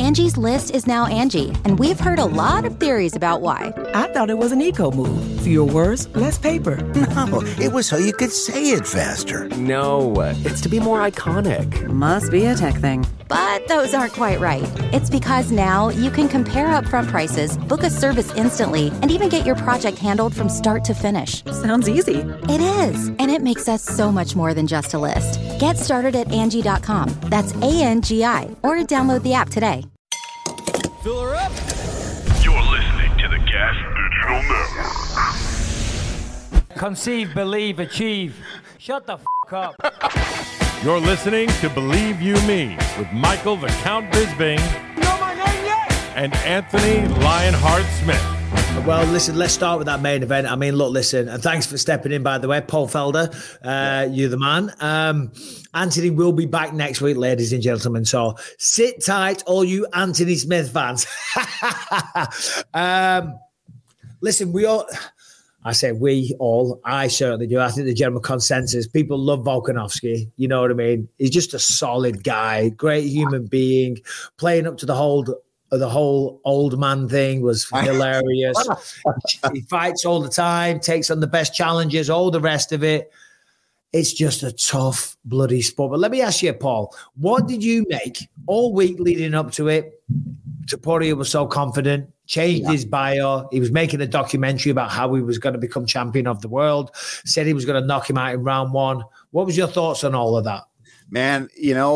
Angie's List is now Angie, and we've heard a lot of theories about why. I thought it was an eco move. Fewer words, less paper. No, it was so you could say it faster. No, it's to be more iconic. Must be a tech thing. But those aren't quite right. It's because now you can compare upfront prices, book a service instantly, and even get your project handled from start to finish. Sounds easy. It is, and it makes us so much more than just a list. Get started at Angie.com. That's ANGI, or download the app today. Fill her up. You're listening to the Gas Digital Network. Conceive, believe, achieve. Shut the f*** up. You're listening to Believe You Me with Michael the Count Bisbing and Anthony Lionheart Smith. Well, listen, let's start with that main event. I mean, look, listen, and thanks for stepping in, by the way, Paul Felder. You're the man. Anthony will be back next week, ladies and gentlemen. So sit tight, all you Anthony Smith fans. Listen, I certainly do. I think the general consensus, people love Volkanovski. You know what I mean? He's just a solid guy, great human being, playing up to the whole old man thing was hilarious. He fights all the time, takes on the best challenges, all the rest of it. It's just a tough, bloody sport. But let me ask you, Paul, what did you make all week leading up to it? Topuria was so confident, changed his bio. He was making a documentary about how he was going to become champion of the world, said he was going to knock him out in round one. What was your thoughts on all of that? Man,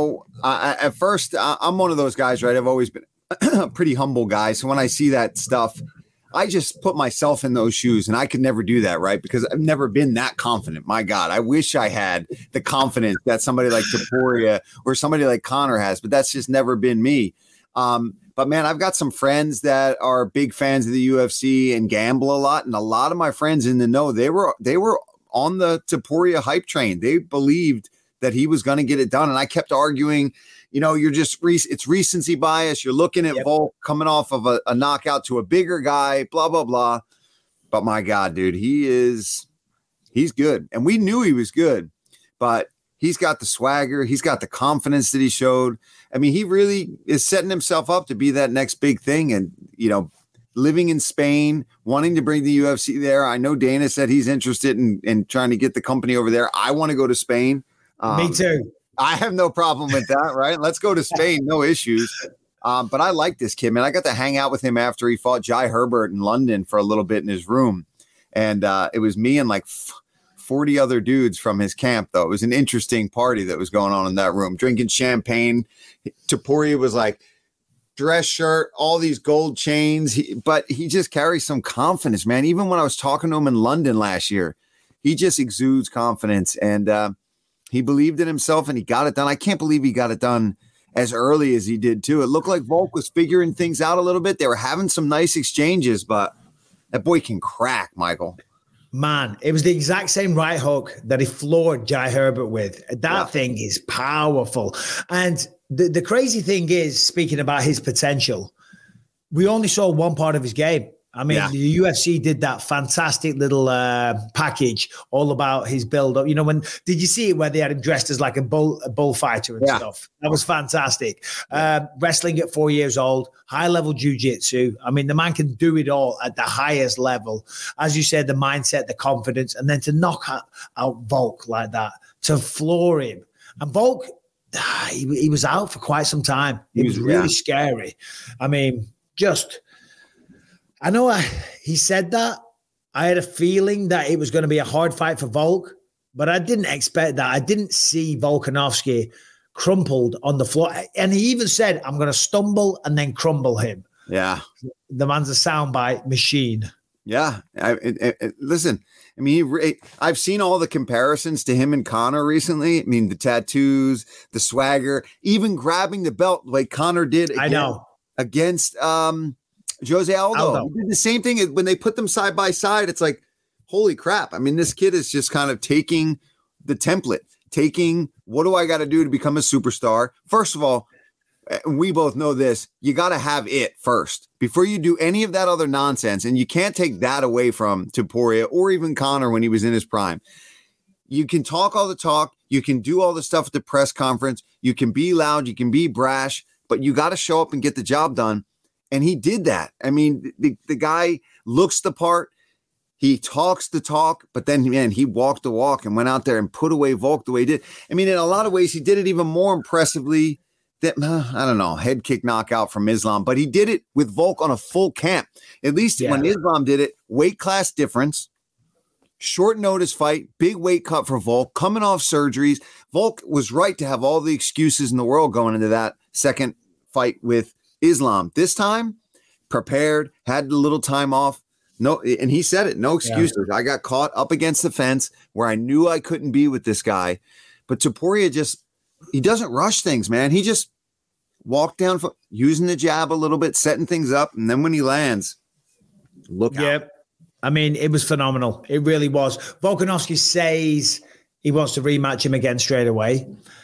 at first, I'm one of those guys, right? I've always been a pretty humble guy. So when I see that stuff, I just put myself in those shoes, and I could never do that, right? Because I've never been that confident. My God, I wish I had the confidence that somebody like Topuria or somebody like Conor has, but that's just never been me. But man, I've got some friends that are big fans of the UFC and gamble a lot, and a lot of my friends in the know, they were on the Topuria hype train. They believed that he was going to get it done, and I kept arguing. You're just it's recency bias. You're looking at Volk coming off of a knockout to a bigger guy, blah, blah, blah. But my God, dude, he's good. And we knew he was good, but he's got the swagger. He's got the confidence that he showed. I mean, he really is setting himself up to be that next big thing. And, living in Spain, wanting to bring the UFC there. I know Dana said he's interested in trying to get the company over there. I want to go to Spain. Me too. I have no problem with that, right? Let's go to Spain, no issues. But I like this kid, man. I got to hang out with him after he fought Jai Herbert in London for a little bit in his room. And it was me and like 40 other dudes from his camp, though. It was an interesting party that was going on in that room, drinking champagne. Topuria was like dress shirt, all these gold chains. But he just carries some confidence, man. Even when I was talking to him in London last year, he just exudes confidence. And he believed in himself and he got it done. I can't believe he got it done as early as he did, too. It looked like Volk was figuring things out a little bit. They were having some nice exchanges, but that boy can crack, Michael. Man, it was the exact same right hook that he floored Jai Herbert with. That thing is powerful. And the crazy thing is, speaking about his potential, we only saw one part of his game. I mean, the UFC did that fantastic little package all about his build-up. Did you see it where they had him dressed as like a bullfighter and stuff? That was fantastic. Wrestling at 4 years old, high-level jiu-jitsu. I mean, the man can do it all at the highest level. As you said, the mindset, the confidence, and then to knock out Volk like that, to floor him. And Volk, he was out for quite some time. It was really scary. I mean, I know he said that. I had a feeling that it was going to be a hard fight for Volk, but I didn't expect that. I didn't see Volkanovski crumpled on the floor. And he even said, I'm going to stumble and then crumble him. Yeah. The man's a soundbite machine. Yeah. Listen, I mean, I've seen all the comparisons to him and Conor recently. I mean, the tattoos, the swagger, even grabbing the belt like Conor did against Jose Aldo. He did the same thing when they put them side by side. It's like, holy crap. I mean, this kid is just kind of taking the template, what do I got to do to become a superstar? First of all, we both know this, you got to have it first before you do any of that other nonsense. And you can't take that away from Topuria or even Conor when he was in his prime. You can talk all the talk. You can do all the stuff at the press conference. You can be loud. You can be brash. but you got to show up and get the job done. And he did that. I mean, the guy looks the part. He talks the talk, but then, man, he walked the walk and went out there and put away Volk the way he did. I mean, in a lot of ways, he did it even more impressively than, I don't know, head kick knockout from Islam, but he did it with Volk on a full camp. At least when Islam did it, weight class difference, short notice fight, big weight cut for Volk, coming off surgeries. Volk was right to have all the excuses in the world going into that second fight with Islam. This time, prepared, had a little time off. No, and he said it, no excuses. Yeah. I got caught up against the fence where I knew I couldn't be with this guy. But Topuria he doesn't rush things, man. He just walked down, using the jab a little bit, setting things up. And then when he lands, look out. I mean, it was phenomenal. It really was. Volkanovski says he wants to rematch him again straight away,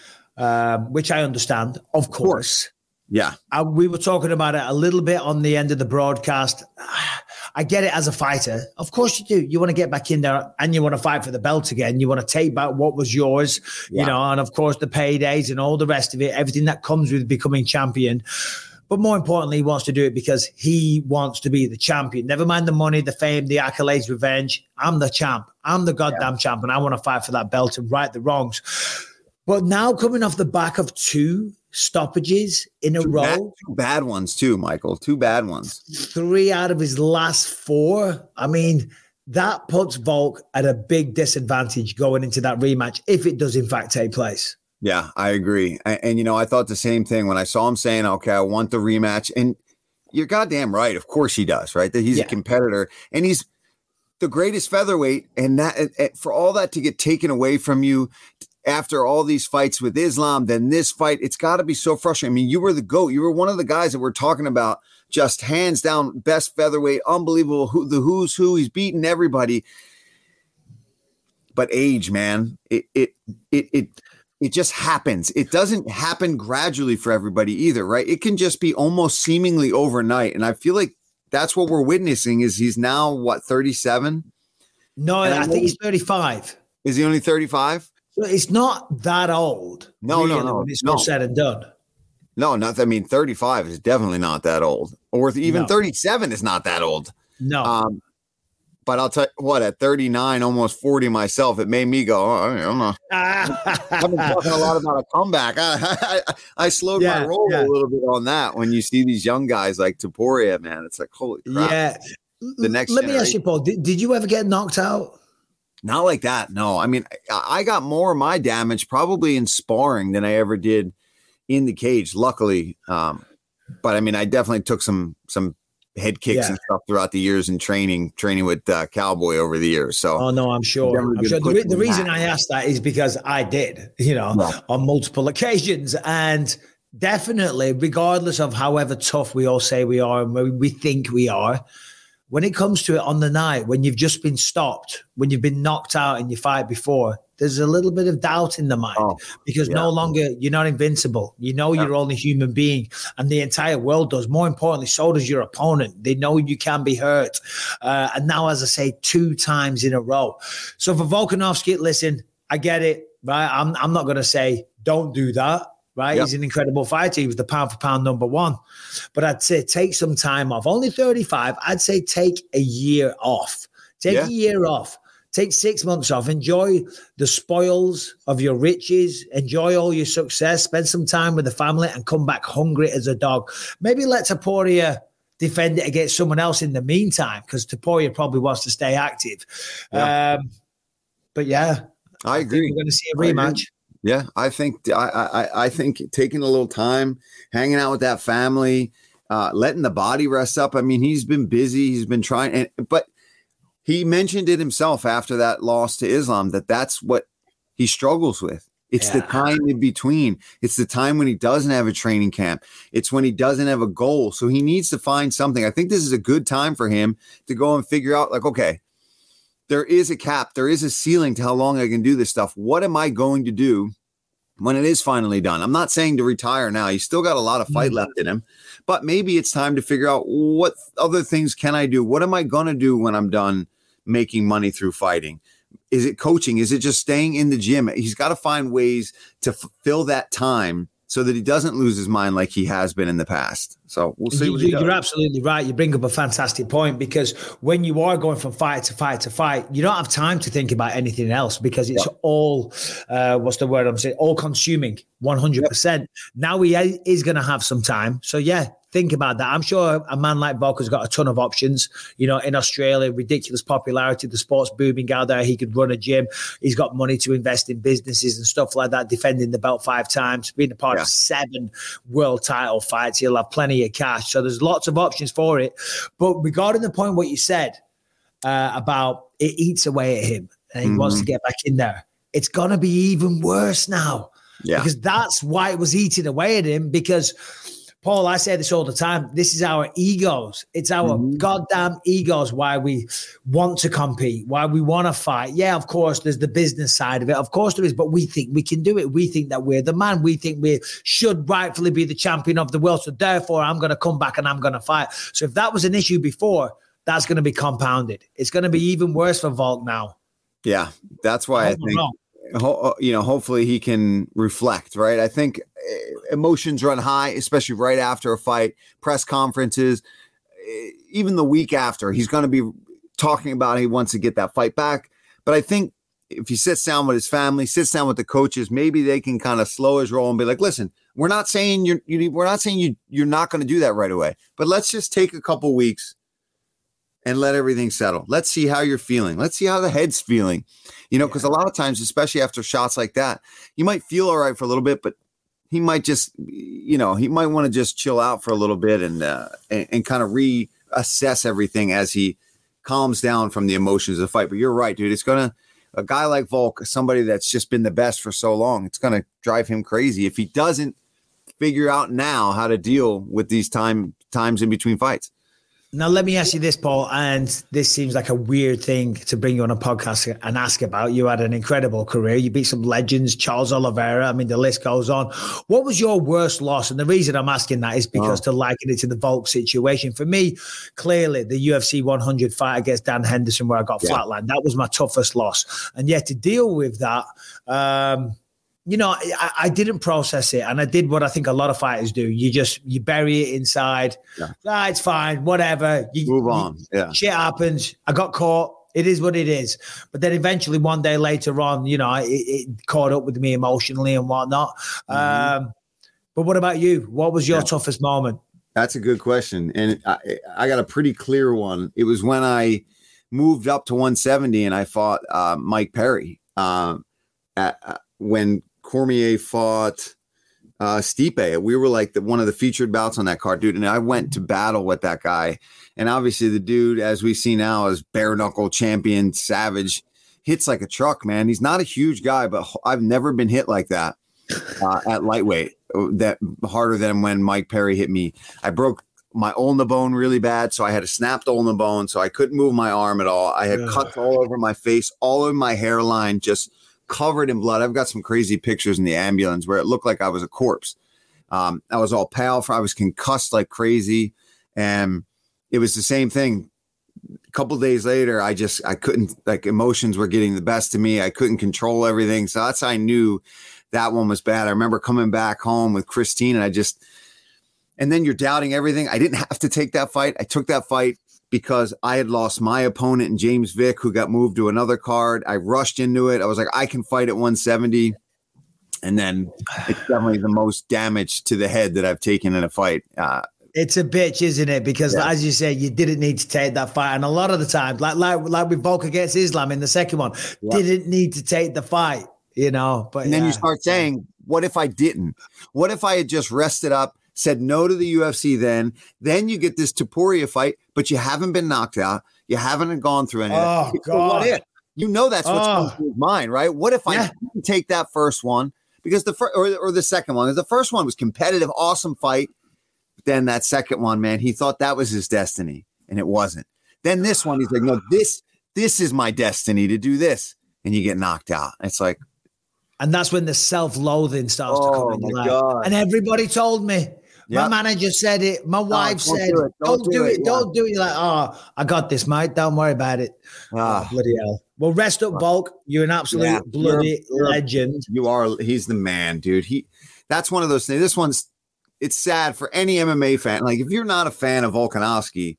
which I understand, of course. Yeah. We were talking about it a little bit on the end of the broadcast. I get it as a fighter. Of course you do. You want to get back in there and you want to fight for the belt again. You want to take back what was yours, and of course the paydays and all the rest of it, everything that comes with becoming champion. But more importantly, he wants to do it because he wants to be the champion. Never mind the money, the fame, the accolades, revenge. I'm the champ. I'm the goddamn champ, and I want to fight for that belt and right the wrongs. But now coming off the back of 2 stoppages in a row. 2 bad ones too, Michael. 2 bad ones. 3 out of his last 4. I mean, that puts Volk at a big disadvantage going into that rematch if it does in fact take place. Yeah, I agree. And I thought the same thing when I saw him saying, okay, I want the rematch. And you're goddamn right. Of course he does, right? That he's a competitor and he's the greatest featherweight. And that for all that to get taken away from you after all these fights with Islam, then this fight, it's got to be so frustrating. I mean, you were the GOAT. You were one of the guys that we're talking about, just hands down, best featherweight, unbelievable, the who's who. He's beaten everybody. But age, man, it just happens. It doesn't happen gradually for everybody either, right? It can just be almost seemingly overnight. And I feel like that's what we're witnessing is he's now, 37? No, I think he's 35. Is he only 35? It's not that old. No. When it's all said and done. No, 35 is definitely not that old. Or even 37 is not that old. No. But I'll tell you what, at 39, almost 40 myself, it made me go, I'm not. I've been talking a lot about a comeback. I slowed my roll a little bit on that when you see these young guys like Topuria, man. It's like, holy crap. Yeah. The next Let me ask you, Paul, did you ever get knocked out? Not like that. No, I mean, I got more of my damage probably in sparring than I ever did in the cage, luckily. But I mean, I definitely took some head kicks and stuff throughout the years and training with Cowboy over the years. So, I'm sure. The reason I asked that is because I did, on multiple occasions. And definitely, regardless of however tough we all say we are and we think we are, when it comes to it on the night, when you've just been stopped, when you've been knocked out in your fight before, there's a little bit of doubt in the mind because no longer you're not invincible. You're only a human being and the entire world does. More importantly, so does your opponent. They know you can be hurt. And now, as I say, 2 times in a row. So for Volkanovski, listen, I get it, right? I'm not going to say don't do that. Right. Yep. He's an incredible fighter. He was the pound for pound number 1. But I'd say take some time off. Only 35. I'd say take a year off. Take a year off. Take 6 months off. Enjoy the spoils of your riches. Enjoy all your success. Spend some time with the family and come back hungry as a dog. Maybe let Topuria defend it against someone else in the meantime because Topuria probably wants to stay active. Yeah. But I agree. We're going to see a rematch. Yeah, I think taking a little time, hanging out with that family, letting the body rest up. I mean, he's been busy. He's been trying, but he mentioned it himself after that loss to Islam that's what he struggles with. It's the time in between. It's the time when he doesn't have a training camp. It's when he doesn't have a goal. So he needs to find something. I think this is a good time for him to go and figure out, like, okay, there is a cap. There is a ceiling to how long I can do this stuff. What am I going to do when it is finally done? I'm not saying to retire now. He's still got a lot of fight left in him, but maybe it's time to figure out what other things can I do? What am I going to do when I'm done making money through fighting? Is it coaching? Is it just staying in the gym? He's got to find ways to fill that time so that he doesn't lose his mind like he has been in the past. So we'll see what he does. You're absolutely right. You bring up a fantastic point, because when you are going from fight to fight to fight, you don't have time to think about anything else, because it's all, what's the word I'm saying? All consuming, 100%. Yep. Now he is going to have some time. So yeah, think about that. I'm sure a man like Volka's got a ton of options. You know, in Australia, ridiculous popularity. The sport's booming out there. He could run a gym. He's got money to invest in businesses and stuff like that, defending the belt 5 times, being a part of 7 world title fights. He'll have plenty of cash. So there's lots of options for it. But regarding the point what you said about it eats away at him and he wants to get back in there, it's going to be even worse now. Yeah. Because that's why it was eating away at him. Because Paul, I say this all the time. This is our egos. It's our goddamn egos why we want to compete, why we want to fight. Yeah, of course, there's the business side of it. Of course there is, but we think we can do it. We think that we're the man. We think we should rightfully be the champion of the world. So therefore, I'm going to come back and I'm going to fight. So if that was an issue before, that's going to be compounded. It's going to be even worse for Volk now. Yeah, that's why I think, hopefully he can reflect, right? I think emotions run high, especially right after a fight, press conferences, even the week after. He's going to be talking about he wants to get that fight back. But I think if he sits down with his family, sits down with the coaches, maybe they can kind of slow his roll and be like, listen, we're not saying you're not going to do that right away, but let's just take a couple weeks and let everything settle. Let's see how you're feeling. Let's see how the head's feeling, because a lot of times, especially after shots like that, you might feel all right for a little bit, but he might just, he might want to just chill out for a little bit and kind of reassess everything as he calms down from the emotions of the fight. But you're right, dude. It's a guy like Volk, somebody that's just been the best for so long, it's going to drive him crazy if he doesn't figure out now how to deal with these times in between fights. Now, let me ask you this, Paul, and this seems like a weird thing to bring you on a podcast and ask about. You had an incredible career. You beat some legends, Charles Oliveira. I mean, the list goes on. What was your worst loss? And the reason I'm asking that is because to liken it to the Volk situation, for me, clearly the UFC 100 fight against Dan Henderson where I got flatlined, that was my toughest loss. And yet to deal with that, I didn't process it, and I did what I think a lot of fighters do. You bury it inside. Yeah. It's fine, whatever. You move on. Shit happens. I got caught. It is what it is. But then eventually one day later on, it caught up with me emotionally and whatnot. But what about you? What was your toughest moment? That's a good question. And I got a pretty clear one. It was when I moved up to 170 and I fought Mike Perry when Cormier fought Stipe. We were like one of the featured bouts on that card, dude. And I went to battle with that guy. And obviously the dude, as we see now, is bare knuckle champion, savage, hits like a truck, man. He's not a huge guy, but I've never been hit like that at lightweight, that harder than when Mike Perry hit me. I broke my ulna bone really bad, so I had a snapped ulna bone, so I couldn't move my arm at all. I had cuts all over my face, all over my hairline, just covered in blood. I've got some crazy pictures in the ambulance where it looked like I was a corpse. I was all pale. I was concussed like crazy. And it was the same thing. A couple of days later, I couldn't, emotions were getting the best of me. I couldn't control everything. So that's how I knew that one was bad. I remember coming back home with Christine and then you're doubting everything. I didn't have to take that fight. I took that fight because I had lost my opponent in James Vick, who got moved to another card. I rushed into it. I was like, I can fight at 170. And then it's definitely the most damage to the head that I've taken in a fight. It's a bitch, isn't it? Because as you say, you didn't need to take that fight. And a lot of the time, like with Volk against Islam in the second one, didn't need to take the fight, But and then you start saying, what if I didn't? What if I had just rested up, said no to the UFC then you get this Topuria fight, but you haven't been knocked out. You haven't gone through any of that. God. What if? That's what's going through his mind, right? What if I didn't take that first one? Because the second one, the first one was competitive, awesome fight. But then that second one, man, he thought that was his destiny, and it wasn't. Then this one, he's like, no, this is my destiny to do this. And you get knocked out. It's like, and that's when the self-loathing starts to come in your life. God. And everybody told me. My manager said it. My wife said, don't do it. Don't do it. You're like, I got this, mate. Don't worry about it. Bloody hell. Well, rest up, Volk. You're an absolute bloody legend. You are. He's the man, dude. that's one of those things. It's sad for any MMA fan. Like, if you're not a fan of Volkanovski,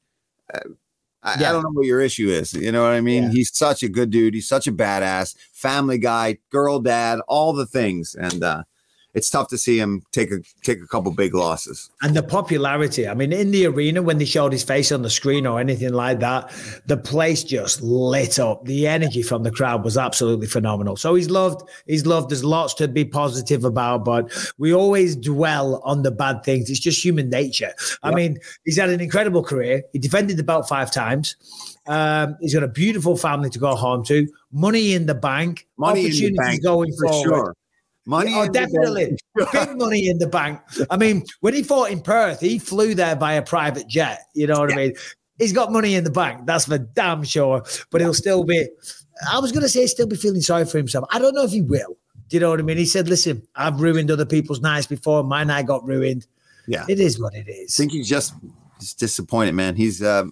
I don't know what your issue is. You know what I mean? Yeah. He's such a good dude. He's such a badass, family guy, girl dad, all the things. And it's tough to see him take a couple big losses. And the popularity. I mean, in the arena, when they showed his face on the screen or anything like that, the place just lit up. The energy from the crowd was absolutely phenomenal. So he's loved. There's lots to be positive about, but we always dwell on the bad things. It's just human nature. Yep. I mean, he's had an incredible career. He defended the belt 5 times. He's got a beautiful family to go home to. Money in the bank. Opportunities going forward. Sure. Definitely. Big money in the bank. I mean, when he fought in Perth, he flew there by a private jet. You know what I mean? He's got money in the bank. That's for damn sure. But he'll still be, I was going to say, still be feeling sorry for himself. I don't know if he will. Do you know what I mean? He said, listen, I've ruined other people's nights before. My night got ruined. Yeah. It is what it is. I think he's disappointed, man. He's a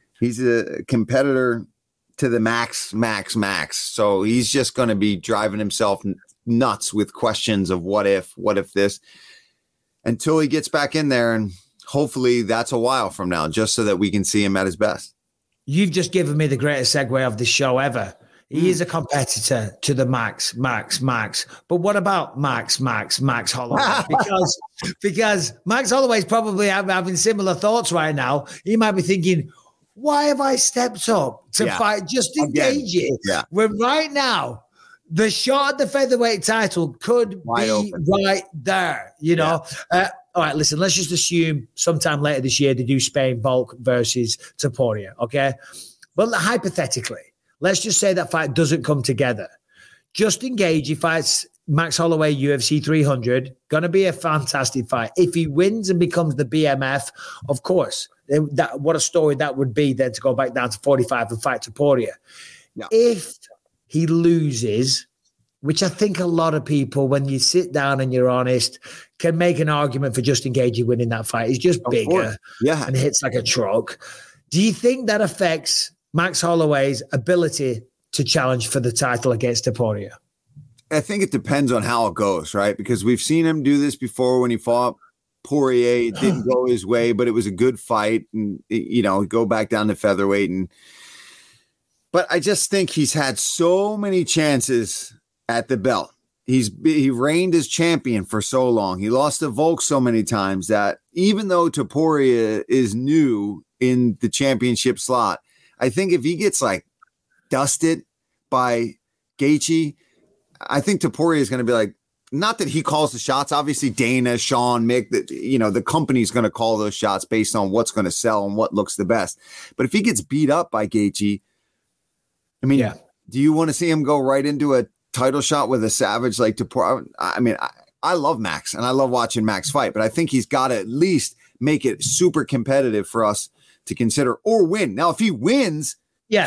competitor to the max. So he's just going to be driving himself nuts with questions of what if this, until he gets back in there, and hopefully that's a while from now, just so that we can see him at his best. You've just given me the greatest segue of this show ever. He is a competitor to the Max. But what about Max Holloway? Because Max Holloway's probably having similar thoughts right now. He might be thinking, why have I stepped up to fight Justin Gaethje? Yeah. When right now, the shot at the featherweight title could be right there, you know. Yeah. All right, listen, let's just assume sometime later this year they do Spain Volk versus Topuria, okay? But hypothetically, let's just say that fight doesn't come together. Justin Gaethje fights Max Holloway, UFC 300, going to be a fantastic fight. If he wins and becomes the BMF, of course, what a story that would be then to go back down to 45 and fight Topuria. Yeah. If he loses, which I think a lot of people, when you sit down and you're honest, can make an argument for Justin Gaethje winning that fight. He's just bigger and hits like a truck. Do you think that affects Max Holloway's ability to challenge for the title against Topuria? I think it depends on how it goes, right? Because we've seen him do this before when he fought Poirier. It didn't go his way, but it was a good fight. And, you know, go back down to featherweight. But I just think he's had so many chances at the belt. He reigned as champion for so long. He lost to Volk so many times that even though Topuria is new in the championship slot, I think if he gets like dusted by Gaethje, I think Topuria is going to be like, not that he calls the shots. Obviously, Dana, Sean, Mick, the company's going to call those shots based on what's going to sell and what looks the best. But if he gets beat up by Gaethje, I mean, do you want to see him go right into a title shot with a savage like Topuria? I mean, I love Max and I love watching Max fight, but I think he's got to at least make it super competitive for us to consider or win. Now, if he wins,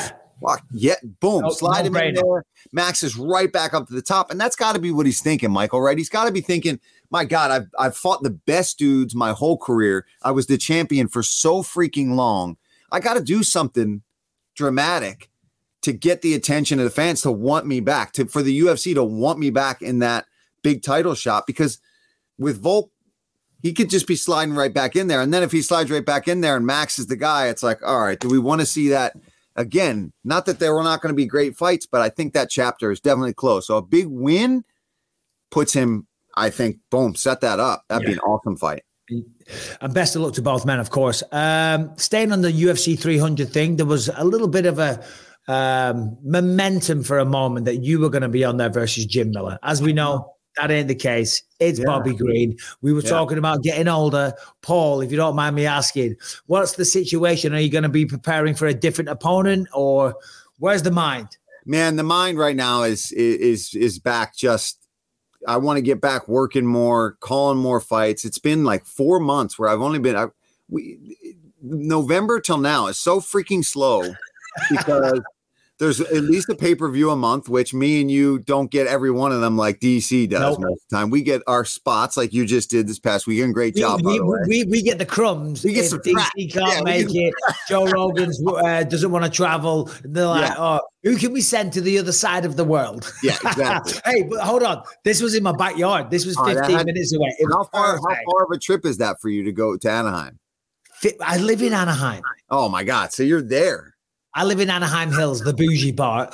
boom, slide him in there. Max is right back up to the top. And that's got to be what he's thinking, Michael, right? He's got to be thinking, my God, I've fought the best dudes my whole career. I was the champion for so freaking long. I got to do something dramatic to get the attention of the fans to want me back, for the UFC to want me back in that big title shot. Because with Volk, he could just be sliding right back in there. And then if he slides right back in there and Max is the guy, it's like, all right, do we want to see that again? Not that there were not going to be great fights, but I think that chapter is definitely close. So a big win puts him, I think, boom, set that up. That'd be an awesome fight. And best of luck to both men, of course. Staying on the UFC 300 thing, there was a little bit of a momentum for a moment that you were going to be on there versus Jim Miller. As we know, that ain't the case. It's Bobby Green. We were talking about getting older. Paul, if you don't mind me asking, what's the situation? Are you going to be preparing for a different opponent, or where's the mind? Man, the mind right now is back. Just, I want to get back working more, calling more fights. It's been like 4 months where I've only been November till now is so freaking slow because There's at least a pay-per-view a month, which me and you don't get every one of them like DC does most of the time. We get our spots like you just did this past weekend. Great job, by the way. We get the crumbs. We get if some DC can't make it, Joe Rogan's doesn't want to travel. They're like, oh, who can we send to the other side of the world? Yeah, exactly. Hey, but hold on. This was in my backyard. This was 15 minutes away. How far of a trip is that for you to go to Anaheim? I live in Anaheim. Oh, my God. So you're there. I live in Anaheim Hills, the bougie part.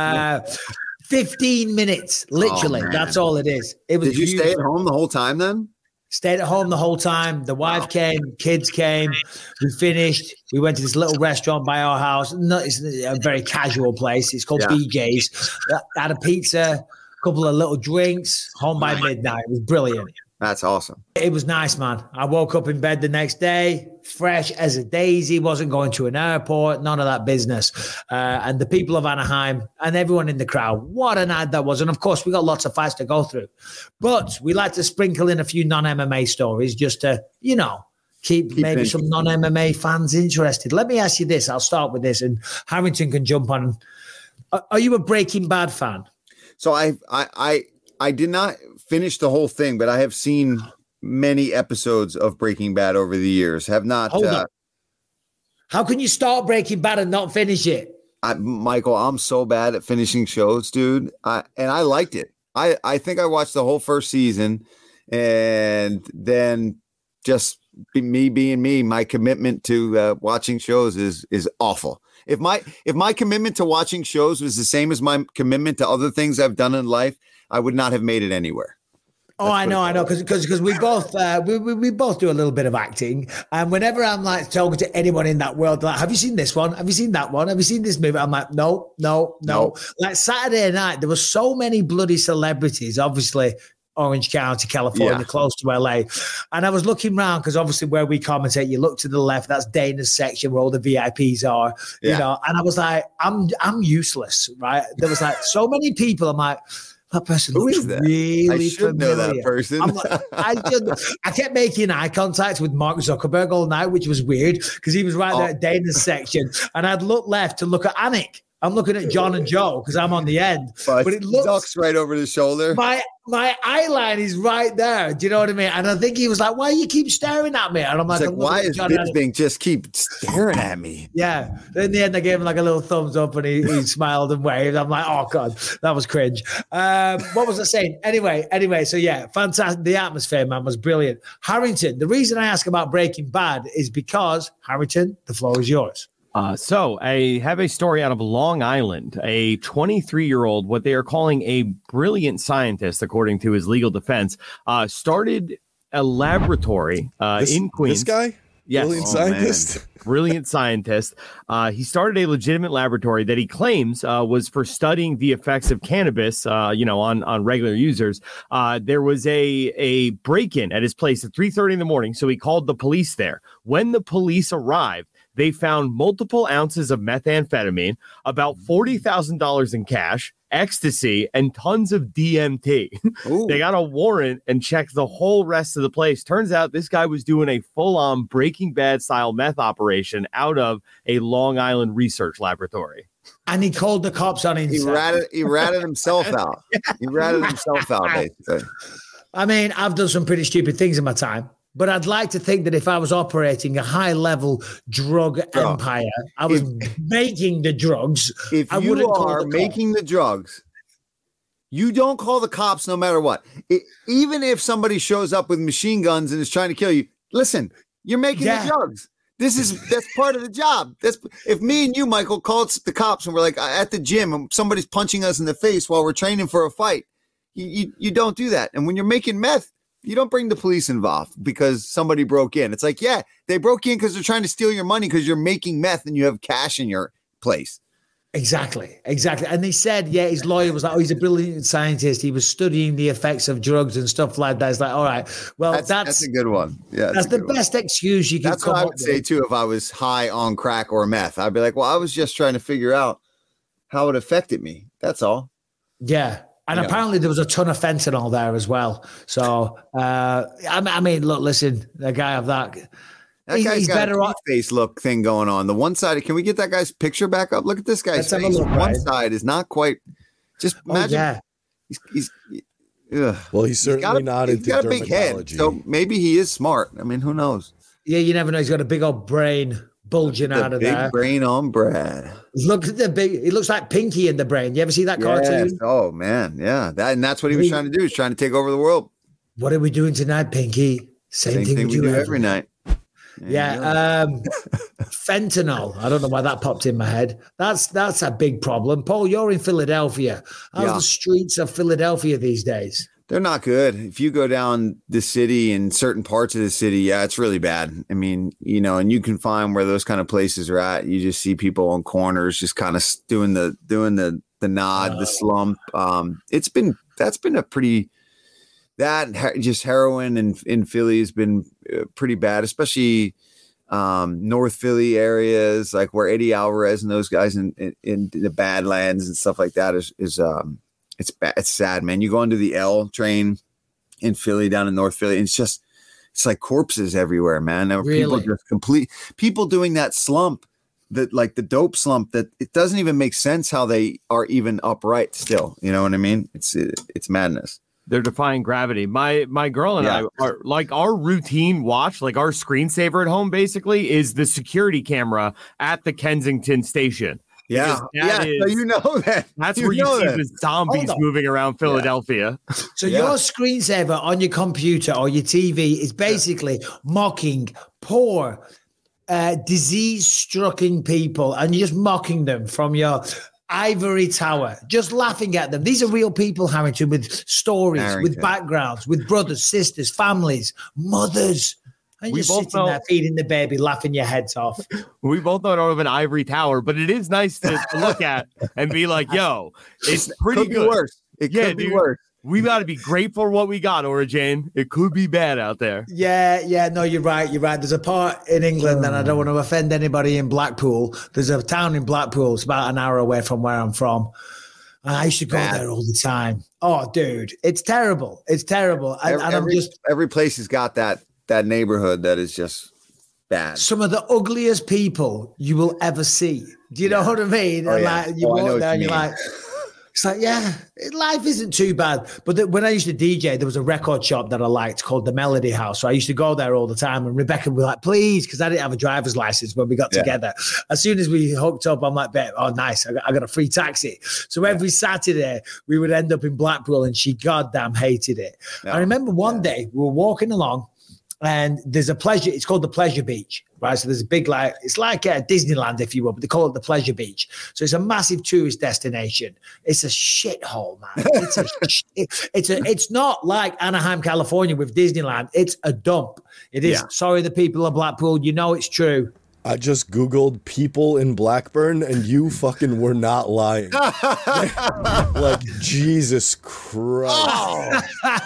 15 minutes, literally. That's all it is. It was. Did you stay at home the whole time then? Stayed at home the whole time. The wife came, kids came. We finished. We went to this little restaurant by our house. No, it's a very casual place. It's called BJ's. Had a pizza, a couple of little drinks, home by midnight. It was brilliant. That's awesome. It was nice, man. I woke up in bed the next day, fresh as a daisy, wasn't going to an airport, none of that business. And the people of Anaheim and everyone in the crowd, what a night that was. And of course, we got lots of fights to go through. But we like to sprinkle in a few non-MMA stories just to, keep maybe some non-MMA fans interested. Let me ask you this. I'll start with this, and Harrington can jump on. Are you a Breaking Bad fan? So I did not finish the whole thing, but I have seen many episodes of Breaking Bad over the years. Have not. How can you start Breaking Bad and not finish it? Michael, I'm so bad at finishing shows, dude. And I liked it. I think I watched the whole first season, and then just me being me, my commitment to watching shows is awful. If my commitment to watching shows was the same as my commitment to other things I've done in life, I would not have made it anywhere. Oh, I know, because we both we both do a little bit of acting, and whenever I'm like talking to anyone in that world, like, have you seen this one? Have you seen that one? Have you seen this movie? I'm like, no. Like Saturday night, there were so many bloody celebrities, obviously. Orange County, California, close to LA. And I was looking around because obviously where we commentate, you look to the left, that's Dana's section where all the VIPs are, and I was like, I'm useless, right? There was like so many people. I'm like, that person looks really I should familiar. know that person. I'm like, I kept making eye contact with Mark Zuckerberg all night, which was weird because he was right there at Dana's section. And I'd look left to look at Anik. I'm looking at John and Joe because I'm on the end. But it looks ducks right over the shoulder. My eye line is right there. Do you know what I mean? And I think he was like, why you keep staring at me? And I'm like, why is Bisping just keep staring at me? Yeah. In the end, I gave him like a little thumbs up and he smiled and waved. I'm like, oh, God, that was cringe. What was I saying? Anyway, so yeah, fantastic. The atmosphere, man, was brilliant. Harrington, the reason I ask about Breaking Bad is because, Harrington, the floor is yours. So I have a story out of Long Island. A 23-year-old, what they are calling a brilliant scientist, according to his legal defense, started a laboratory in Queens. This guy? Yes. Brilliant scientist? Brilliant scientist. He started a legitimate laboratory that he claims was for studying the effects of cannabis, on regular users. There was a break-in at his place at 3:30 in the morning, so he called the police there. When the police arrived, they found multiple ounces of methamphetamine, about $40,000 in cash, ecstasy, and tons of DMT. They got a warrant and checked the whole rest of the place. Turns out this guy was doing a full-on Breaking Bad style meth operation out of a Long Island research laboratory. And he called the cops on him. He ratted himself out. He ratted himself out, basically. I mean, I've done some pretty stupid things in my time. But I'd like to think that if I was operating a high-level drug empire, I was making the drugs. If you are making the drugs, you don't call the cops no matter what. Even if somebody shows up with machine guns and is trying to kill you, listen, you're making the drugs. That's part of the job. If me and you, Michael, called the cops and we're like at the gym and somebody's punching us in the face while we're training for a fight, you don't do that. And when you're making meth, you don't bring the police involved because somebody broke in. It's like, yeah, they broke in because they're trying to steal your money because you're making meth and you have cash in your place. Exactly. And they said, his lawyer was like, oh, he's a brilliant scientist. He was studying the effects of drugs and stuff like that. It's like, all right, well, that's a good one. Yeah, that's the best excuse you can come up with. That's what I would say, too, if I was high on crack or meth. I'd be like, well, I was just trying to figure out how it affected me. That's all. Yeah. And apparently there was a ton of fentanyl there as well. So, I mean, look, listen, a guy of that, That guy's he's got better a off. face look thing going on. The one side, can we get that guy's picture back up? Look at this guy's Let's have a face. look, One Ryan. side is not quite. Just imagine. Yeah. He's ugh. Well, he's certainly not into He's got a big head, dermatology. so maybe he is smart. I mean, who knows? Yeah, you never know. He's got a big old brain bulging out The of big there. brain on Brad. Look at the big. It looks like Pinky in the brain. You ever see that cartoon? Yes. Oh man, yeah. That's what he was trying to do. He's trying to take over the world. What are we doing tonight, Pinky? Same thing we do every night. Yeah. Fentanyl. I don't know why that popped in my head. That's a big problem. Paul, you're in Philadelphia. How's the streets of Philadelphia these days? They're not good. If you go down the city in certain parts of the city, yeah, it's really bad. I mean, and you can find where those kind of places are at. You just see people on corners just kind of doing the nod, the slump. That's been a pretty just heroin in Philly has been pretty bad, especially North Philly areas like where Eddie Alvarez and those guys in the Badlands and stuff like that is it's bad. It's sad, man. You go into the L train in Philly down in North Philly, and it's like corpses everywhere, man. Really? People doing that slump, that like the dope slump, that it doesn't even make sense how they are even upright still. You know what I mean? It's madness. They're defying gravity. My girl and I are like, our routine watch, like our screensaver at home basically is the security camera at the Kensington station. Yeah. So you know that. That's where you see the zombies moving around Philadelphia. So your screensaver on your computer or your TV is basically mocking poor, disease-stricken people, and you're just mocking them from your ivory tower, just laughing at them. These are real people, Harrington, with stories, with backgrounds, with brothers, sisters, families, mothers. And you're sitting there feeding the baby, laughing your heads off. We both know I don't have an ivory tower, but it is nice to look at and be like, yo, it's pretty good. Worse. It could be worse. We got to be grateful for what we got, Ora Jane. It could be bad out there. Yeah. No, you're right. There's a part in England, and I don't want to offend anybody in Blackpool. There's a town in Blackpool. It's about an hour away from where I'm from. And I used to go there all the time. Oh, dude, it's terrible. It's terrible. Every place has got that neighborhood that is just bad. Some of the ugliest people you will ever see. Do you know what I mean? Oh, like you walk there and you're like, it's like, yeah, life isn't too bad. But when I used to DJ, there was a record shop that I liked called the Melody House. So I used to go there all the time. And Rebecca would be like, please, because I didn't have a driver's license when we got together. As soon as we hooked up, I'm like, babe, oh, nice. I got a free taxi. So every Saturday, we would end up in Blackpool, and she goddamn hated it. I remember one day we were walking along, and there's a pleasure. It's called the Pleasure Beach, right? So there's a big, it's like Disneyland, if you will, but they call it the Pleasure Beach. So it's a massive tourist destination. It's a shithole, man. It's not like Anaheim, California with Disneyland. It's a dump. It is. Yeah. Sorry, the people of Blackpool. You know it's true. I just Googled people in Blackburn, and you fucking were not lying. Like, Jesus Christ. Oh.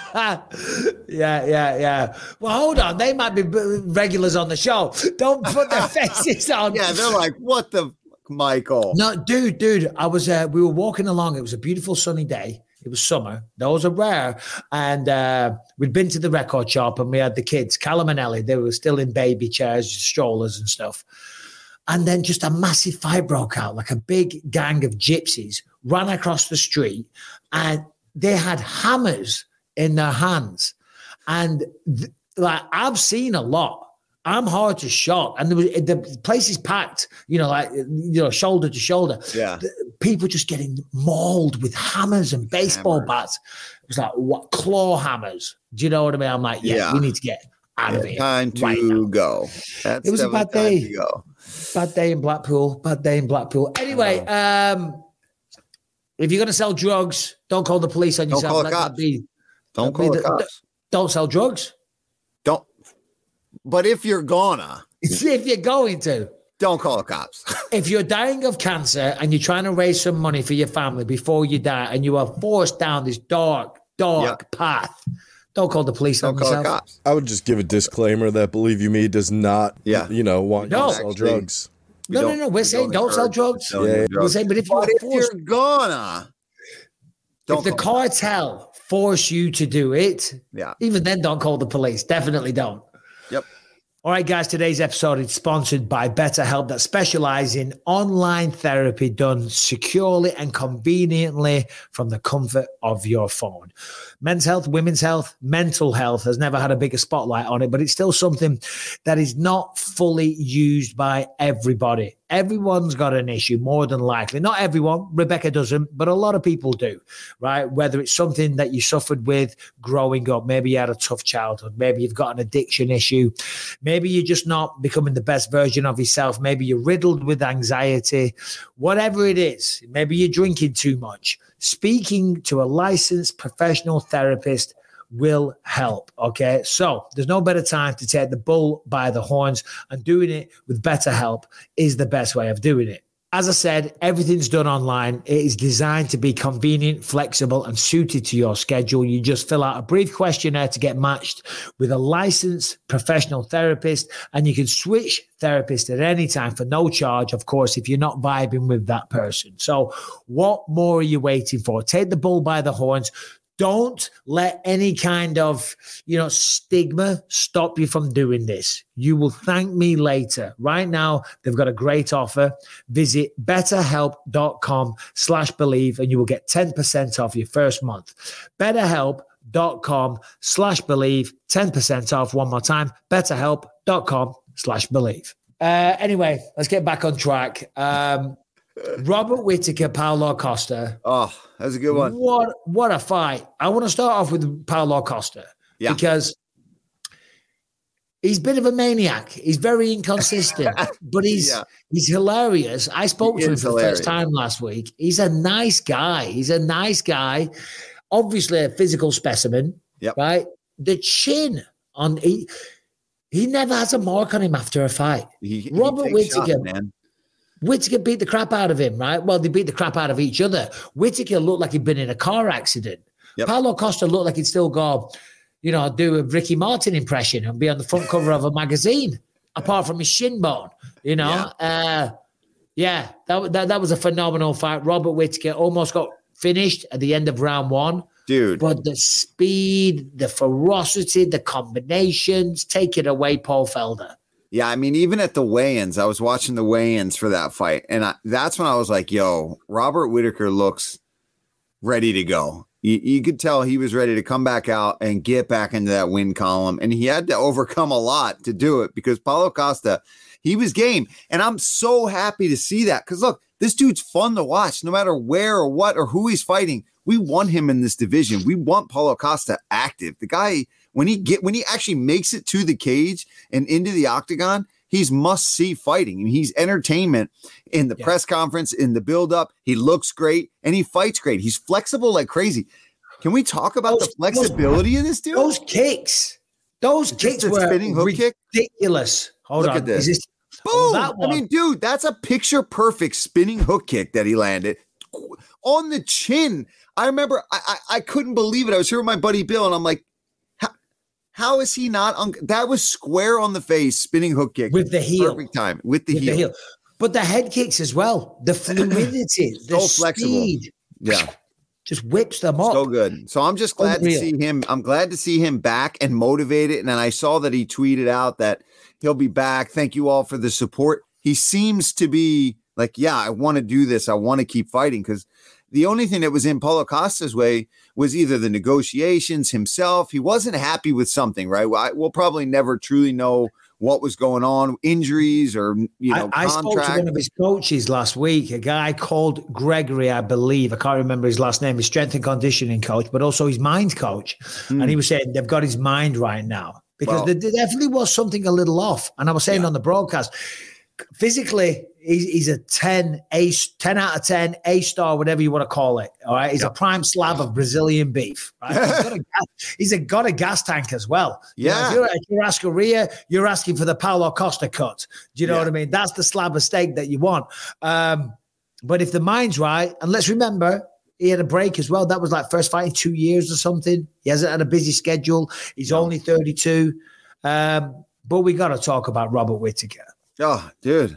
Yeah. Well, hold on. They might be regulars on the show. Don't put their faces on. Yeah, they're like, what the Michael? No, dude. I was. We were walking along. It was a beautiful sunny day. It was summer. Those are rare. And we'd been to the record shop, and we had the kids, Callum and Ellie. They were still in baby chairs, strollers and stuff. And then just a massive fight broke out, like a big gang of gypsies ran across the street, and they had hammers in their hands. And I've seen a lot. I'm hard to shot, and the place is packed, shoulder to shoulder. Yeah, people just getting mauled with hammers and baseball bats. It was like, what, claw hammers? Do you know what I mean? I'm like, we need to get out of here. Time to go. It was a bad day. Bad day in Blackpool. Anyway, if you're gonna sell drugs, don't call the police on yourself. Don't call the cops. Don't sell drugs. Don't. But if you're going to, don't call the cops. If you're dying of cancer and you're trying to raise some money for your family before you die, and you are forced down this dark path, don't call the police on yourself. Don't call the cops. I would just give a disclaimer that Believe You Me does not, want you to sell drugs. No. We're saying don't sell drugs. We're saying, but if you're gonna, if the cartel force you to do it, even then, don't call the police. Definitely don't. Yep. All right, guys, today's episode is sponsored by BetterHelp that specialize in online therapy done securely and conveniently from the comfort of your phone. Men's health, women's health, mental health has never had a bigger spotlight on it, but it's still something that is not fully used by everybody. Everyone's got an issue, more than likely. Not everyone, Rebecca doesn't, but a lot of people do, right? Whether it's something that you suffered with growing up, maybe you had a tough childhood, maybe you've got an addiction issue, maybe you're just not becoming the best version of yourself, maybe you're riddled with anxiety, whatever it is, maybe you're drinking too much. Speaking to a licensed professional therapist will help. Okay. So there's no better time to take the bull by the horns, and doing it with BetterHelp is the best way of doing it. As I said, everything's done online. It is designed to be convenient, flexible, and suited to your schedule. You just fill out a brief questionnaire to get matched with a licensed professional therapist, and you can switch therapist at any time for no charge, of course, if you're not vibing with that person. So what more are you waiting for? Take the bull by the horns. Don't let any kind of, stigma stop you from doing this. You will thank me later. Right now, they've got a great offer. Visit betterhelp.com/believe and you will get 10% off your first month. betterhelp.com/believe, 10% off. One more time, betterhelp.com/believe. Anyway, let's get back on track. Robert Whittaker, Paulo Costa. Oh, that's a good one. What a fight. I want to start off with Paulo Costa because he's a bit of a maniac. He's very inconsistent, but he's hilarious. I spoke to him for the first time last week. He's a nice guy. Obviously a physical specimen, right? The chin on he never has a mark on him after a fight. Robert Whittaker, man. Whittaker beat the crap out of him, right? Well, they beat the crap out of each other. Whittaker looked like he'd been in a car accident. Paulo Costa looked like he'd still go, do a Ricky Martin impression and be on the front cover of a magazine, apart from his shin bone, That was a phenomenal fight. Robert Whittaker almost got finished at the end of round one. Dude. But the speed, the ferocity, the combinations, take it away, Paul Felder. Yeah, I mean, even at the weigh-ins, I was watching the weigh-ins for that fight, and that's when I was like, yo, Robert Whittaker looks ready to go. You could tell he was ready to come back out and get back into that win column, and he had to overcome a lot to do it because Paulo Costa, he was game, and I'm so happy to see that because, look, this dude's fun to watch no matter where or what or who he's fighting. We want him in this division. We want Paulo Costa active. The guy – when he actually makes it to the cage and into the octagon, he's must-see fighting. And he's entertainment in the press conference, in the build-up. He looks great, and he fights great. He's flexible like crazy. Can we talk about the flexibility of this dude? Those kicks were spinning hook ridiculous. Kick? Look at this. Boom! I mean, dude, that's a picture-perfect spinning hook kick that he landed on the chin. I remember I couldn't believe it. I was here with my buddy Bill, and I'm like, how is he not that was square on the face, spinning hook kick with the heel. Perfect time with the heel. But the head kicks as well. The fluidity, the flexible. Speed. Yeah. Just whips them up. So good. So I'm just glad to see him. I'm glad to see him back and motivated. And then I saw that he tweeted out that he'll be back. Thank you all for the support. He seems to be like, yeah, I want to do this. I want to keep fighting because the only thing that was in Paulo Costa's way was either the negotiations himself. He wasn't happy with something, right? We'll probably never truly know what was going on, injuries or, I spoke to one of his coaches last week, a guy called Gregory, I believe. I can't remember his last name, his strength and conditioning coach, but also his mind coach. And he was saying they've got his mind right now because there definitely was something a little off. And I was saying on the broadcast, physically, he's a 10 out of 10, A-star, whatever you want to call it. All right. He's a prime slab of Brazilian beef. Right? He's got a gas tank as well. Yeah. If you're asking Rhea, you're asking for the Paulo Costa cut. Do you know what I mean? That's the slab of steak that you want. But if the mind's right, and let's remember, he had a break as well. That was like first fight in 2 years or something. He hasn't had a busy schedule. He's only 32. But we got to talk about Robert Whittaker. Oh, dude.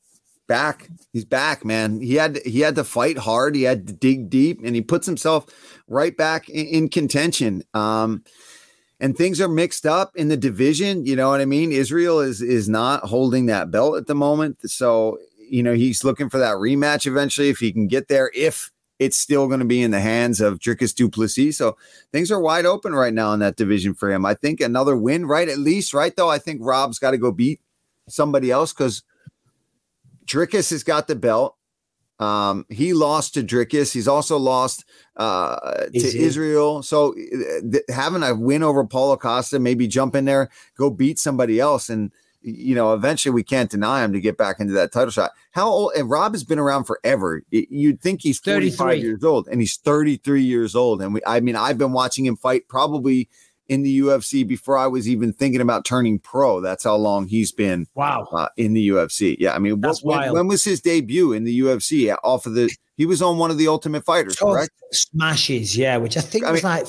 He's back, man. He had to fight hard. He had to dig deep, and he puts himself right back in contention. And and things are mixed up in the division. You know what I mean? Israel is not holding that belt at the moment. So, he's looking for that rematch eventually if he can get there, if it's still going to be in the hands of Dricus du Plessis. So things are wide open right now in that division for him. I think another win, right? At least, right? Though I think Rob's got to go beat somebody else because Dricus has got the belt. He lost to Dricus. He's also lost to Israel. So having a win over Paulo Costa, maybe jump in there, go beat somebody else. And, eventually we can't deny him to get back into that title shot. How old? And Rob has been around forever. You'd think he's 35 years old, and he's 33 years old. And I've been watching him fight probably in the UFC before I was even thinking about turning pro. That's how long he's been in the UFC. Yeah, I mean, when was his debut in the UFC? He was on one of the Ultimate Fighters, correct? Smashes, yeah, which I think was like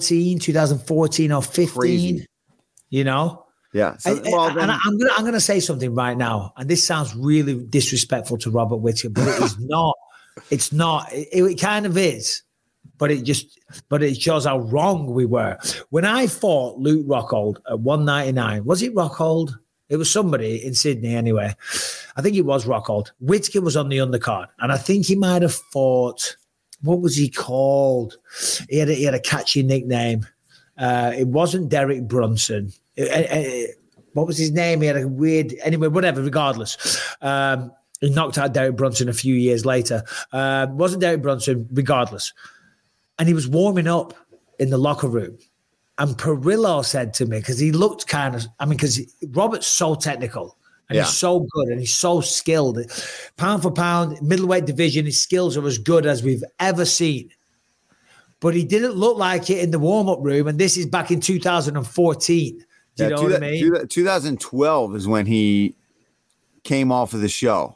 2014 or 15. Crazy. Yeah. So, and I'm gonna say something right now, and this sounds really disrespectful to Robert Whittaker, but it is not. It's not. It kind of is. But it shows how wrong we were. When I fought Luke Rockhold at 199, was it Rockhold? It was somebody in Sydney anyway. I think it was Rockhold. Whittaker was on the undercard, and I think he might have fought, what was he called? He had a catchy nickname. It wasn't Derek Brunson. What was his name? He had a weird, anyway, whatever, regardless. He knocked out Derek Brunson a few years later. Wasn't Derek Brunson, regardless. And he was warming up in the locker room. And Perillo said to me, because he looked because Robert's so technical and he's so good and he's so skilled. Pound for pound, middleweight division, his skills are as good as we've ever seen. But he didn't look like it in the warm-up room. And this is back in 2014. Do you know what I mean? 2012 is when he came off of the show.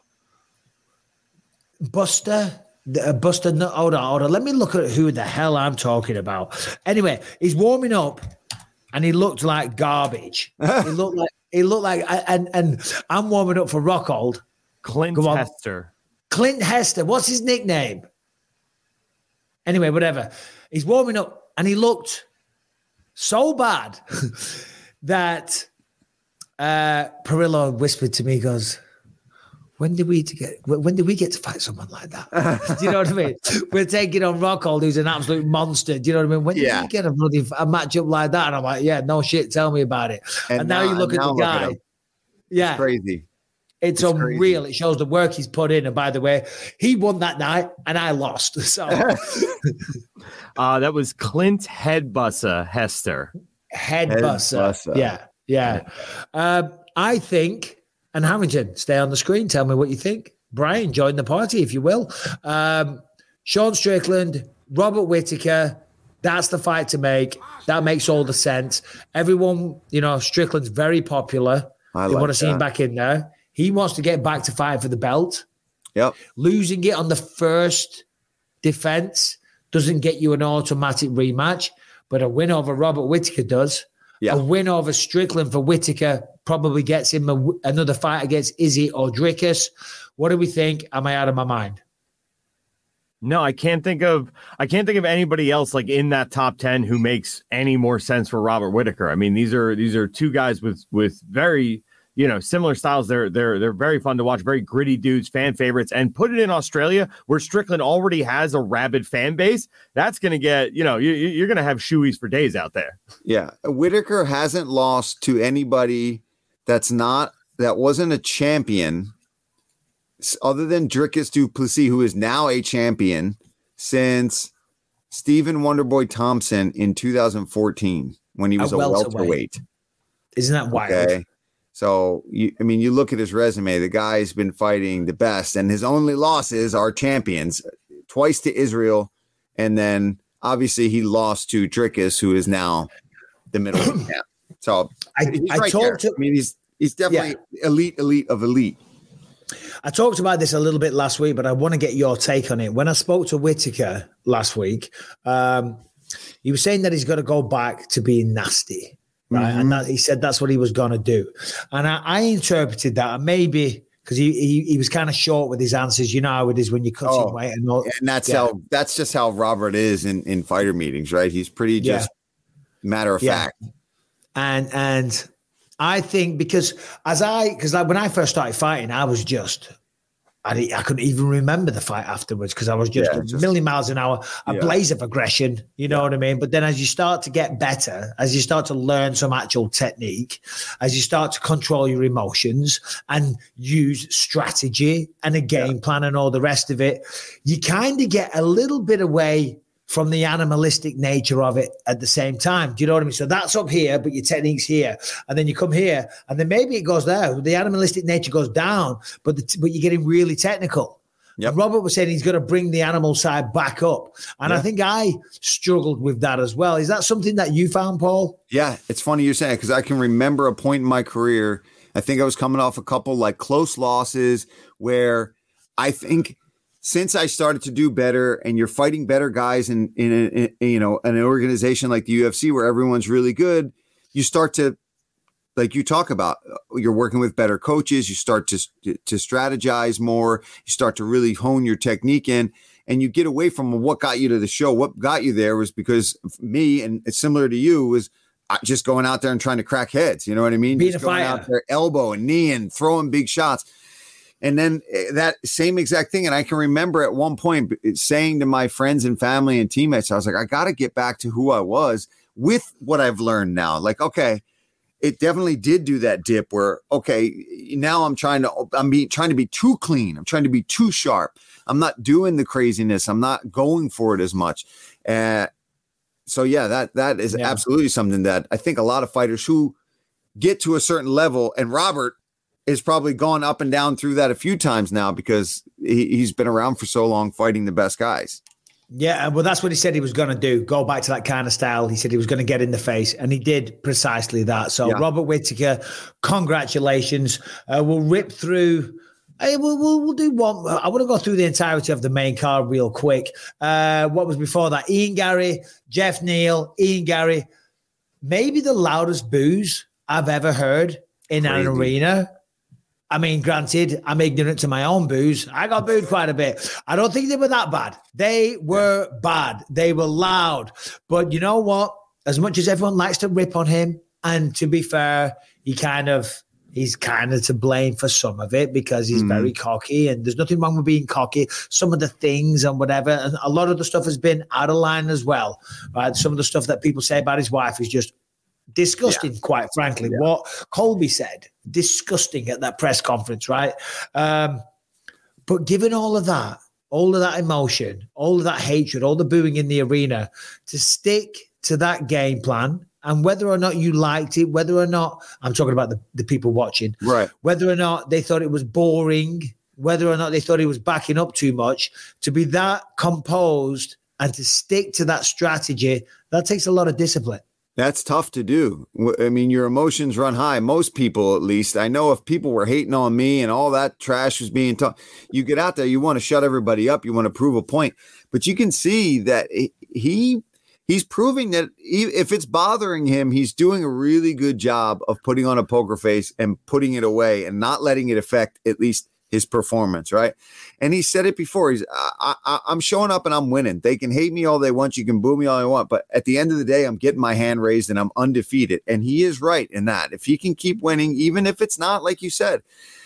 Buster, no, hold on. Let me look at who the hell I'm talking about. Anyway, he's warming up, and he looked like garbage. He looked like, and I'm warming up for Rockhold. Clint Hester. Clint Hester. What's his nickname? Anyway, whatever. He's warming up, and he looked so bad that Perillo whispered to me, he goes, when did we get to fight someone like that? Do you know what I mean? We're taking on Rockhold, who's an absolute monster. Do you know what I mean? When did we get a matchup like that? And I'm like, yeah, no shit, tell me about it. And now you look at the guy. It's crazy. It's unreal. Crazy. It shows the work he's put in. And by the way, he won that night and I lost. So that was Clint Headbuster Hester. Headbuster. Yeah. I think, and Harrington, stay on the screen. Tell me what you think. Brian, join the party, if you will. Sean Strickland, Robert Whittaker. That's the fight to make. That makes all the sense. Everyone, Strickland's very popular. They want to see him back in there. He wants to get back to fight for the belt. Yep. Losing it on the first defense doesn't get you an automatic rematch, but a win over Robert Whittaker does. Yeah. A win over Strickland for Whittaker probably gets him another fight against Izzy or Dricus. What do we think? Am I out of my mind? No, I can't think of anybody else like in that top 10 who makes any more sense for Robert Whittaker. I mean, these are two guys with very, similar styles. They're very fun to watch, very gritty dudes, fan favorites, and put it in Australia where Strickland already has a rabid fan base. That's going to get, you're going to have shoeies for days out there. Yeah. Whittaker hasn't lost to anybody that wasn't a champion other than Dricus du Plessis, who is now a champion, since Stephen Wonderboy Thompson in 2014 when he was a welterweight. Isn't that wild? Okay. So, you look at his resume, the guy's been fighting the best, and his only losses are champions, twice to Israel, and then obviously he lost to Dricus, who is now the middleweight champ. So he's definitely elite of elite. I talked about this a little bit last week, but I want to get your take on it. When I spoke to Whittaker last week, he was saying that he's got to go back to being nasty, right? Mm-hmm. And that he said that's what he was going to do. And I interpreted that, and maybe because he was kind of short with his answers. You know how it is when you cut him weight and all. And that's just how Robert is in fighter meetings, right? He's pretty just matter of fact. And I think because when I first started fighting, I was I couldn't even remember the fight afterwards because I was just a million miles an hour, a blaze of aggression. You know what I mean? But then as you start to get better, as you start to learn some actual technique, as you start to control your emotions and use strategy and a game plan and all the rest of it, you kind of get a little bit away from the animalistic nature of it at the same time. Do you know what I mean? So that's up here, but your technique's here. And then you come here, and then maybe it goes there. The animalistic nature goes down, but you're getting really technical. Yep. And Robert was saying he's going to bring the animal side back up. And I think I struggled with that as well. Is that something that you found, Paul? Yeah, it's funny you're saying, because I can remember a point in my career, I think I was coming off a couple like close losses where I think – since I started to do better and you're fighting better guys in an organization like the UFC where everyone's really good, you start to, like you talk about, you're working with better coaches. You start to strategize more. You start to really hone your technique in, and you get away from what got you to the show. What got you there was because me, and it's similar to you, was just going out there and trying to crack heads. You know what I mean? Being just a going fighter. out there, elbow and knee and throwing big shots. And then that same exact thing. And I can remember at one point saying to my friends and family and teammates, I was like, I got to get back to who I was with what I've learned now. Like, okay, it definitely did do that dip where, okay, now I'm trying to be too clean. I'm trying to be too sharp. I'm not doing the craziness. I'm not going for it as much. So yeah, that is absolutely something that I think a lot of fighters who get to a certain level, and Robert is probably gone up and down through that a few times now because he's been around for so long fighting the best guys. Yeah, well, that's what he said he was going to do. Go back to that kind of style. He said he was going to get in the face, and he did precisely that. So, Robert Whittaker, congratulations. We'll rip through. Hey, we'll do one. I want to go through the entirety of the main card real quick. What was before that? Ian Garry, Jeff Neal, Ian Garry. Maybe the loudest boos I've ever heard in an arena. I mean, granted, I'm ignorant to my own boos. I got booed quite a bit. I don't think they were that bad. They were bad. They were loud. But you know what? As much as everyone likes to rip on him, and to be fair, he's kind of to blame for some of it because he's very cocky, and there's nothing wrong with being cocky. Some of the things and whatever, and a lot of the stuff has been out of line as well. Right? Some of the stuff that people say about his wife is just disgusting, quite frankly. What Colby said, disgusting at that press conference, right? But given all of that emotion, all of that hatred, all the booing in the arena, to stick to that game plan, and whether or not you liked it, whether or not, I'm talking about the people watching, right? Whether or not they thought it was boring, whether or not they thought he was backing up too much, to be that composed and to stick to that strategy, that takes a lot of discipline. That's tough to do. I mean, your emotions run high. Most people, at least. I know if people were hating on me and all that trash was being talked, you get out there, you want to shut everybody up. You want to prove a point. But you can see that he's proving that if it's bothering him, he's doing a really good job of putting on a poker face and putting it away and not letting it affect at least his performance, right? And he said it before. I'm showing up and I'm winning. They can hate me all they want. You can boo me all they want. But at the end of the day, I'm getting my hand raised and I'm undefeated. And he is right in that. If he can keep winning, even if it's not like you said,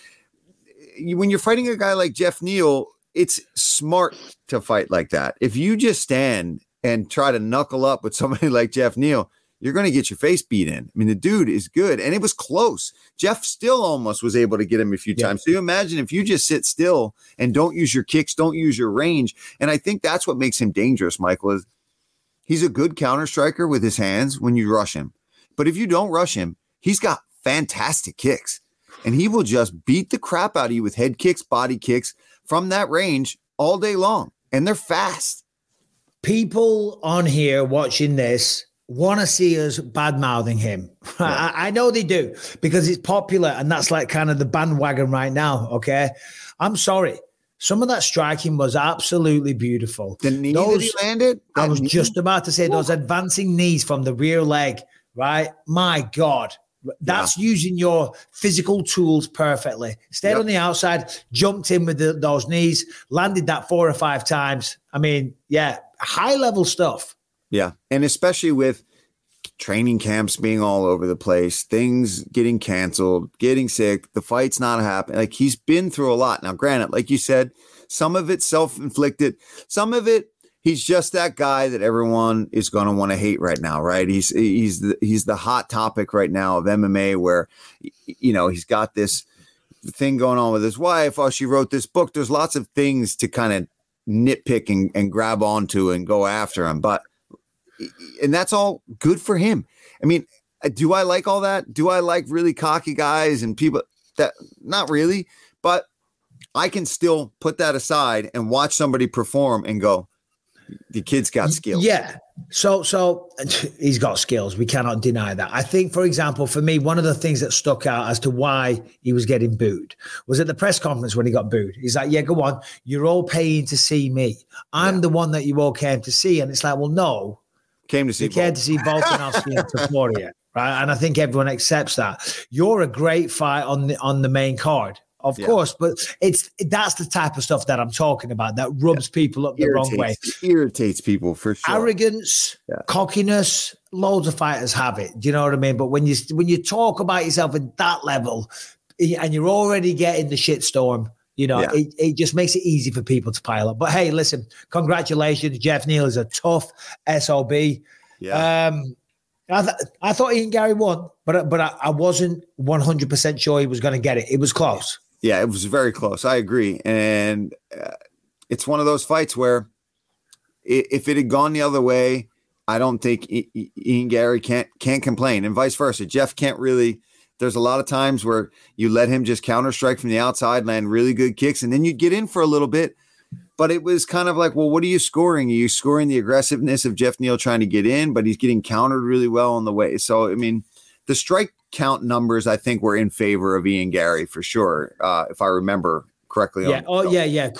when you're fighting a guy like Jeff Neal, it's smart to fight like that. If you just stand and try to knuckle up with somebody like Jeff Neal, you're going to get your face beat in. I mean, the dude is good, and it was close. Jeff still almost was able to get him a few times. So you imagine if you just sit still and don't use your kicks, don't use your range. And I think that's what makes him dangerous, Michael, is he's a good counter striker with his hands when you rush him. But if you don't rush him, he's got fantastic kicks, and he will just beat the crap out of you with head kicks, body kicks from that range all day long. And they're fast. People on here watching this want to see us bad-mouthing him. Yeah. I know they do because it's popular and that's like kind of the bandwagon right now, okay? I'm sorry. Some of that striking was absolutely beautiful. The knee that he landed? I was just about to say those advancing knees from the rear leg, right? My God. That's using your physical tools perfectly. Stayed on the outside, jumped in with those knees, landed that 4 or 5 times. I mean, high-level stuff. Yeah, and especially with training camps being all over the place, things getting canceled, getting sick, the fight's not happening. Like, he's been through a lot. Now, granted, like you said, some of it self-inflicted, some of it, he's just that guy that everyone is going to want to hate right now, right? He's the hot topic right now of MMA, where, you know, he's got this thing going on with his wife. Oh, she wrote this book. There's lots of things to kind of nitpick and grab onto and go after him. And that's all good for him. I mean, do I like all that? Do I like really cocky guys and people that? Not really, but I can still put that aside and watch somebody perform and go, the kid's got skills. Yeah. So he's got skills. We cannot deny that. I think, for example, for me, one of the things that stuck out as to why he was getting booed was at the press conference when he got booed. He's like, yeah, go on. You're all paying to see me. I'm the one that you all came to see. And it's like, well, no. Came to see Volkanovski and Topuria, right? And I think everyone accepts that. You're a great fight on the main card, of course, but that's the type of stuff that I'm talking about that rubs people up the wrong way. Irritates people for sure. Arrogance, cockiness, loads of fighters have it. Do you know what I mean? But when you talk about yourself at that level and you're already getting the shitstorm, you know, it just makes it easy for people to pile up. But hey, listen, congratulations. Jeff Neal is a tough SOB. Yeah. I thought Ian Gary won, but I wasn't 100% sure he was going to get it. It was close. Yeah, it was very close. I agree. And it's one of those fights where if it had gone the other way, I don't think Ian Gary can't complain, and vice versa. Jeff can't really. There's a lot of times where you let him just counter strike from the outside, land really good kicks, and then you get in for a little bit. But it was kind of like, well, what are you scoring? Are you scoring the aggressiveness of Jeff Neal trying to get in, but he's getting countered really well on the way. So, I mean, the strike count numbers, I think, were in favor of Ian Gary for sure, if I remember correctly. Yeah.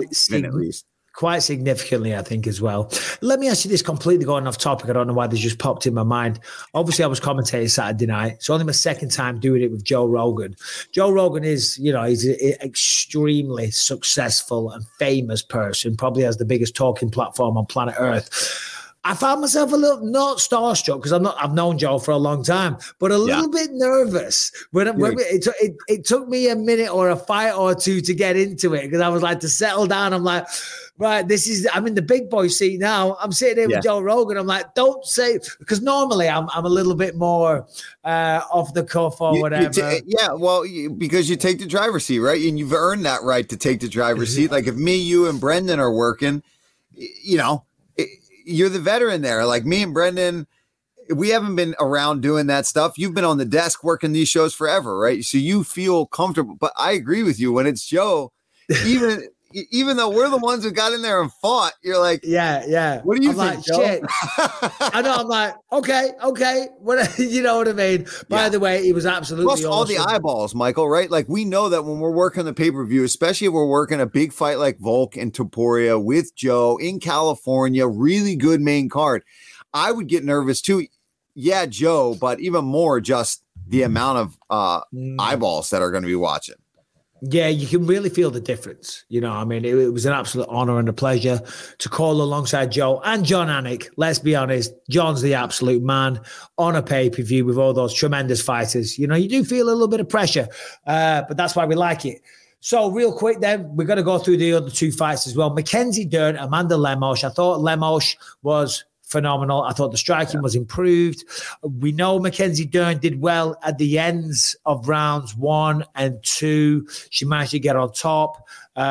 Quite significantly, I think, as well. Let me ask you this, completely going off topic. I don't know why this just popped in my mind. Obviously, I was commentating Saturday night. It's only my second time doing it with Joe Rogan. Joe Rogan is, you know, he's an extremely successful and famous person, probably has the biggest talking platform on planet Earth. I found myself a little, not starstruck, because I've known Joe for a long time, but a little bit nervous when it took me a minute or a fight or two to get into it, because I was like, to settle down. I'm like, right, I'm in the big boy seat now. I'm sitting here with Joe Rogan. I'm like, don't say, because normally I'm a little bit more off the cuff or whatever. Because you take the driver's seat, right? And you've earned that right to take the driver's seat. Like if me, you, and Brendan are working, you know, you're the veteran there. Like me and Brendan, we haven't been around doing that stuff. You've been on the desk working these shows forever, right? So you feel comfortable. But I agree with you. When it's Joe, even though we're the ones who got in there and fought, you're like, yeah. What do you think, like, Joe? Shit. I know. I'm like, okay. What, you know what I mean? By the way, it was absolutely plus awesome. All the eyeballs, Michael, right? Like we know that when we're working the pay-per-view, especially if we're working a big fight like Volk and Topuria with Joe in California, really good main card, I would get nervous too. Yeah, Joe, but even more just the amount of eyeballs that are going to be watching. Yeah, you can really feel the difference. You know, I mean, it was an absolute honor and a pleasure to call alongside Joe and John Anik. Let's be honest, John's the absolute man on a pay-per-view with all those tremendous fighters. You know, you do feel a little bit of pressure, but that's why we like it. So real quick then, we're going to go through the other two fights as well. Mackenzie Dern, Amanda Lemos. I thought Lemos was phenomenal. I thought the striking was improved. We know Mackenzie Dern did well at the ends of rounds 1 and 2. She managed to get on top.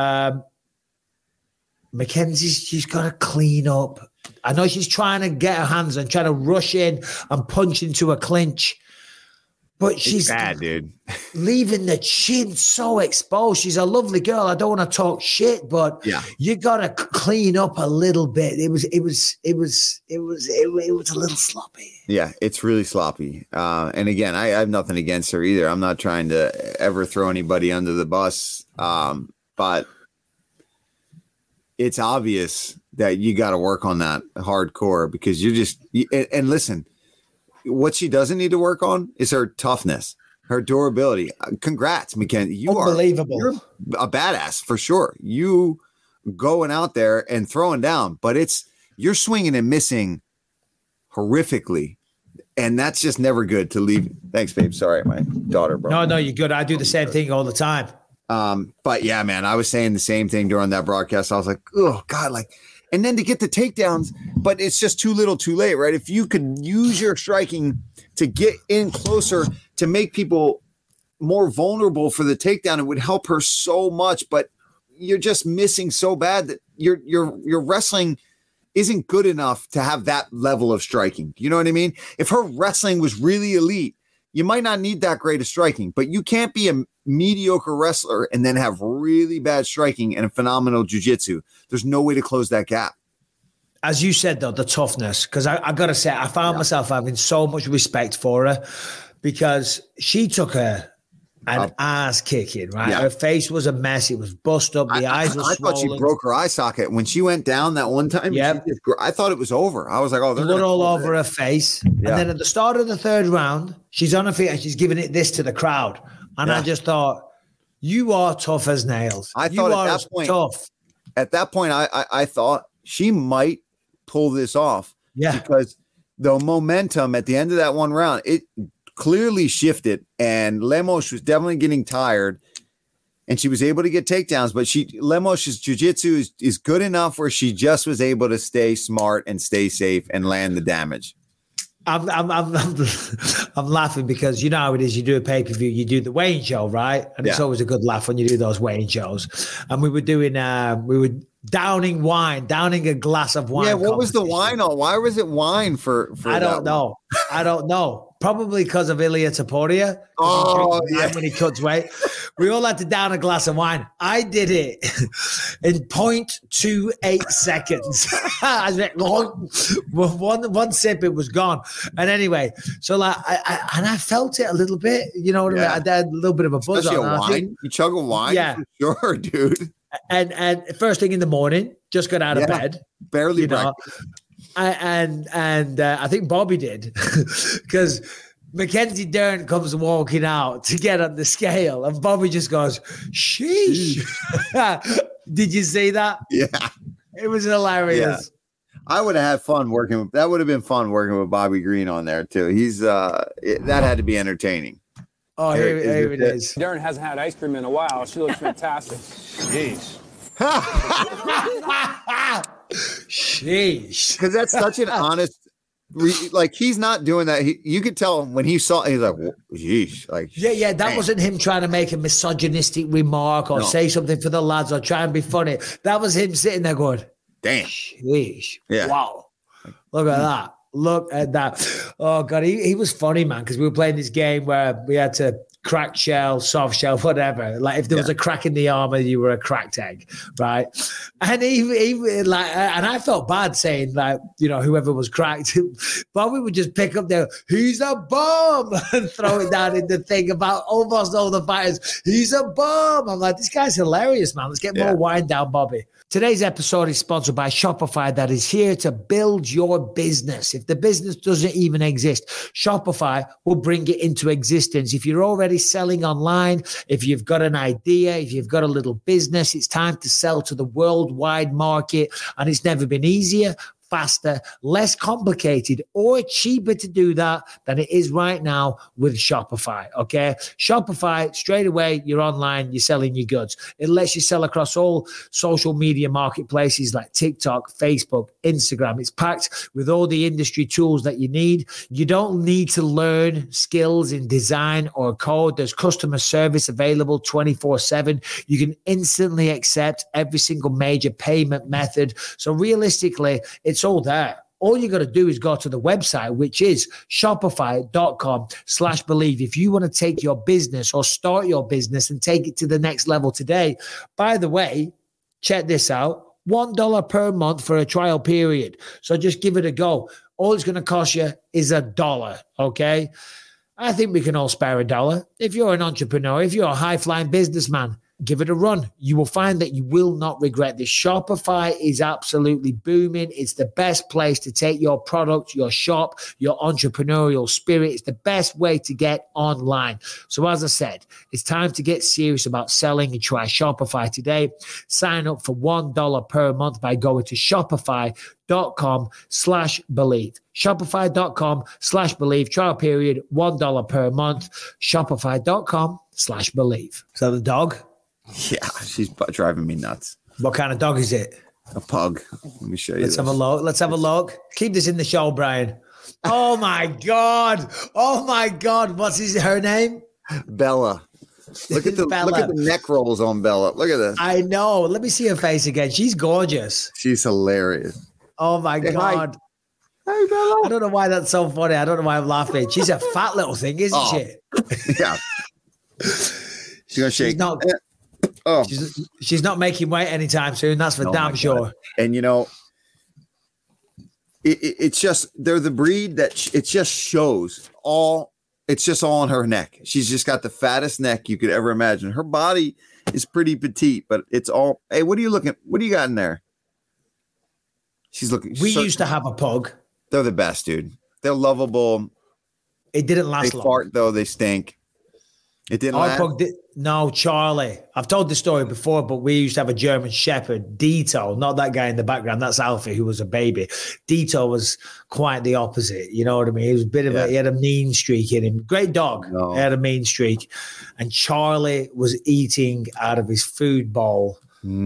She's got to clean up. I know she's trying to get her hands and trying to rush in and punch into a clinch. But she's bad, dude. Leaving the chin so exposed. She's a lovely girl. I don't want to talk shit, but you gotta clean up a little bit. It was a little sloppy. Yeah, it's really sloppy. And again, I have nothing against her either. I'm not trying to ever throw anybody under the bus. But it's obvious that you got to work on that hardcore, because and listen. What she doesn't need to work on is her toughness, her durability. Congrats, Mackenzie. You're a badass for sure. You going out there and throwing down, but you're swinging and missing horrifically. And that's just never good to leave. Thanks, babe. Sorry, my daughter broke. No, you're good. I do the same thing all the time. But yeah, man, I was saying the same thing during that broadcast. I was like, oh God, and then to get the takedowns, but it's just too little too late, right? If you could use your striking to get in closer to make people more vulnerable for the takedown, it would help her so much, but you're just missing so bad that your wrestling isn't good enough to have that level of striking. You know what I mean? If her wrestling was really elite, you might not need that great of striking, but you can't be a mediocre wrestler and then have really bad striking and a phenomenal jiu-jitsu. There's no way to close that gap. As you said, though, the toughness, because I got to say, I found myself having so much respect for her because she took an ass kicking, right? Yeah. Her face was a mess. It was bust up. The eyes were swollen. I thought she broke her eye socket. When she went down that one time, I thought it was over. I was like, oh, they're blood all over her face. Yeah. And then at the start of the third round, she's on her feet and she's giving it this to the crowd. And I just thought, you are tough as nails. I thought at that point, I thought she might pull this off. Yeah. Because the momentum at the end of that one round, it clearly shifted and Lemos was definitely getting tired and she was able to get takedowns, but Lemos's jiu-jitsu is good enough where she just was able to stay smart and stay safe and land the damage. I'm laughing because you know how it is. You do a pay-per-view, you do the weighing show, right? And it's always a good laugh when you do those weighing shows. And we were downing a glass of wine. Yeah, what was the wine on? Why was it wine for I don't know. I don't know. Probably because of Ilia Topuria. Oh, yeah. When he cuts weight. We all had to down a glass of wine. I did it in 0.28 seconds. I was like, one sip, it was gone. And anyway, so I felt it a little bit. You know what I mean? I had a little bit of a buzz Especially on. A wine? You chug a wine? Yeah. For sure, dude. And first thing in the morning, just got out of bed. Barely breakfast. And I think Bobby did because Mackenzie Dern comes walking out to get on the scale and Bobby just goes, sheesh. Did you see that? Yeah. It was hilarious. Yeah. I would have had fun that would have been fun working with Bobby Green on there too. He's that had to be entertaining. Oh, here it is. Dern hasn't had ice cream in a while. She looks fantastic. Jeez. Sheesh. Because that's such an honest, he's not doing that. You could tell when he's like, geez. Like, yeah. That wasn't him trying to make a misogynistic remark or say something for the lads or try and be funny. That was him sitting there going, damn. Sheesh. Yeah. Wow. Look at that. Look at that. Oh, God. He was funny, man, because we were playing this game where we had to crack shell, soft shell, whatever. Like if there was a crack in the armor, you were a cracked egg, right? And he like, and I felt bad saying like, you know, whoever was cracked, Bobby would just pick up there, he's a bum, and throw it down in the thing about almost all the fighters. He's a bum. I'm like, this guy's hilarious, man. Let's get more wine down, Bobby. Today's episode is sponsored by Shopify that is here to build your business. If the business doesn't even exist, Shopify will bring it into existence. If you're already selling online, if you've got an idea, if you've got a little business, it's time to sell to the worldwide market, and it's never been easier, faster, less complicated, or cheaper to do that than it is right now with Shopify, okay? Shopify, straight away, you're online, you're selling your goods. It lets you sell across all social media marketplaces like TikTok, Facebook, Instagram. It's packed with all the industry tools that you need. You don't need to learn skills in design or code. There's customer service available 24/7. You can instantly accept every single major payment method. So realistically, it's all there. All you got to do is go to the website, which is shopify.com/believe. If you want to take your business or start your business and take it to the next level today, by the way, check this out. $1 per month for a trial period. So just give it a go. All it's going to cost you is $1. Okay. I think we can all spare $1. If you're an entrepreneur, if you're a high flying businessman, give it a run. You will find that you will not regret this. Shopify is absolutely booming. It's the best place to take your product, your shop, your entrepreneurial spirit. It's the best way to get online. So as I said, it's time to get serious about selling and try Shopify today. Sign up for $1 per month by going to Shopify.com/believe. Shopify.com/believe. Trial period, $1 per month. Shopify.com/believe. Is that the dog? Yeah, she's driving me nuts. What kind of dog is it? A pug. Let me show you. Let's have a look. Let's have a look. Keep this in the show, Brian. Oh my God. Oh my God. What's her name? Bella. Look at the neck rolls on Bella. Look at this. I know. Let me see her face again. She's gorgeous. She's hilarious. Oh my God. Hi, Bella. I don't know why that's so funny. I don't know why I'm laughing. She's a fat little thing, isn't she? Yeah. She's gonna shake. She's not making weight anytime soon. That's for damn sure. And it's just they're the breed that it just shows all. It's just all on her neck. She's just got the fattest neck you could ever imagine. Her body is pretty petite, but it's all. Hey, what are you looking? What do you got in there? She's looking. We used to have a pug. They're the best, dude. They're lovable. It didn't last long. They fart though. They stink. It didn't last. No, Charlie. I've told the story before, but we used to have a German Shepherd, Dito, not that guy in the background. That's Alfie, who was a baby. Dito was quite the opposite. You know what I mean? He was a bit of he had a mean streak in him. Great dog. No. He had a mean streak. And Charlie was eating out of his food bowl.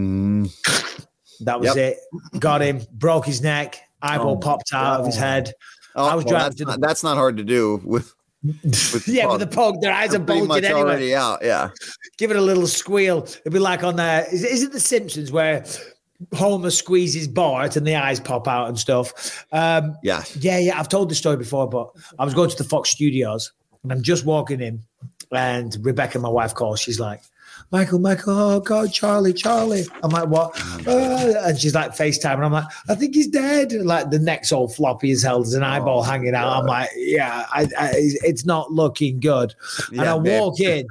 That was it. Got him, broke his neck, eyeball popped out of his head. I was driving that's not hard to do with with the pug, their eyes are bulging anyway. Already out, yeah. Give it a little squeal. It'd be like on is it The Simpsons where Homer squeezes Bart and the eyes pop out and stuff? Yeah. I've told this story before, but I was going to the Fox Studios and I'm just walking in, and Rebecca, my wife, calls. She's like, Michael, oh God, Charlie. I'm like, what? And she's like, FaceTime. And I'm like, I think he's dead. And like the neck's all floppy as hell. There's an eyeball hanging out. I'm like, it's not looking good. And I walk in.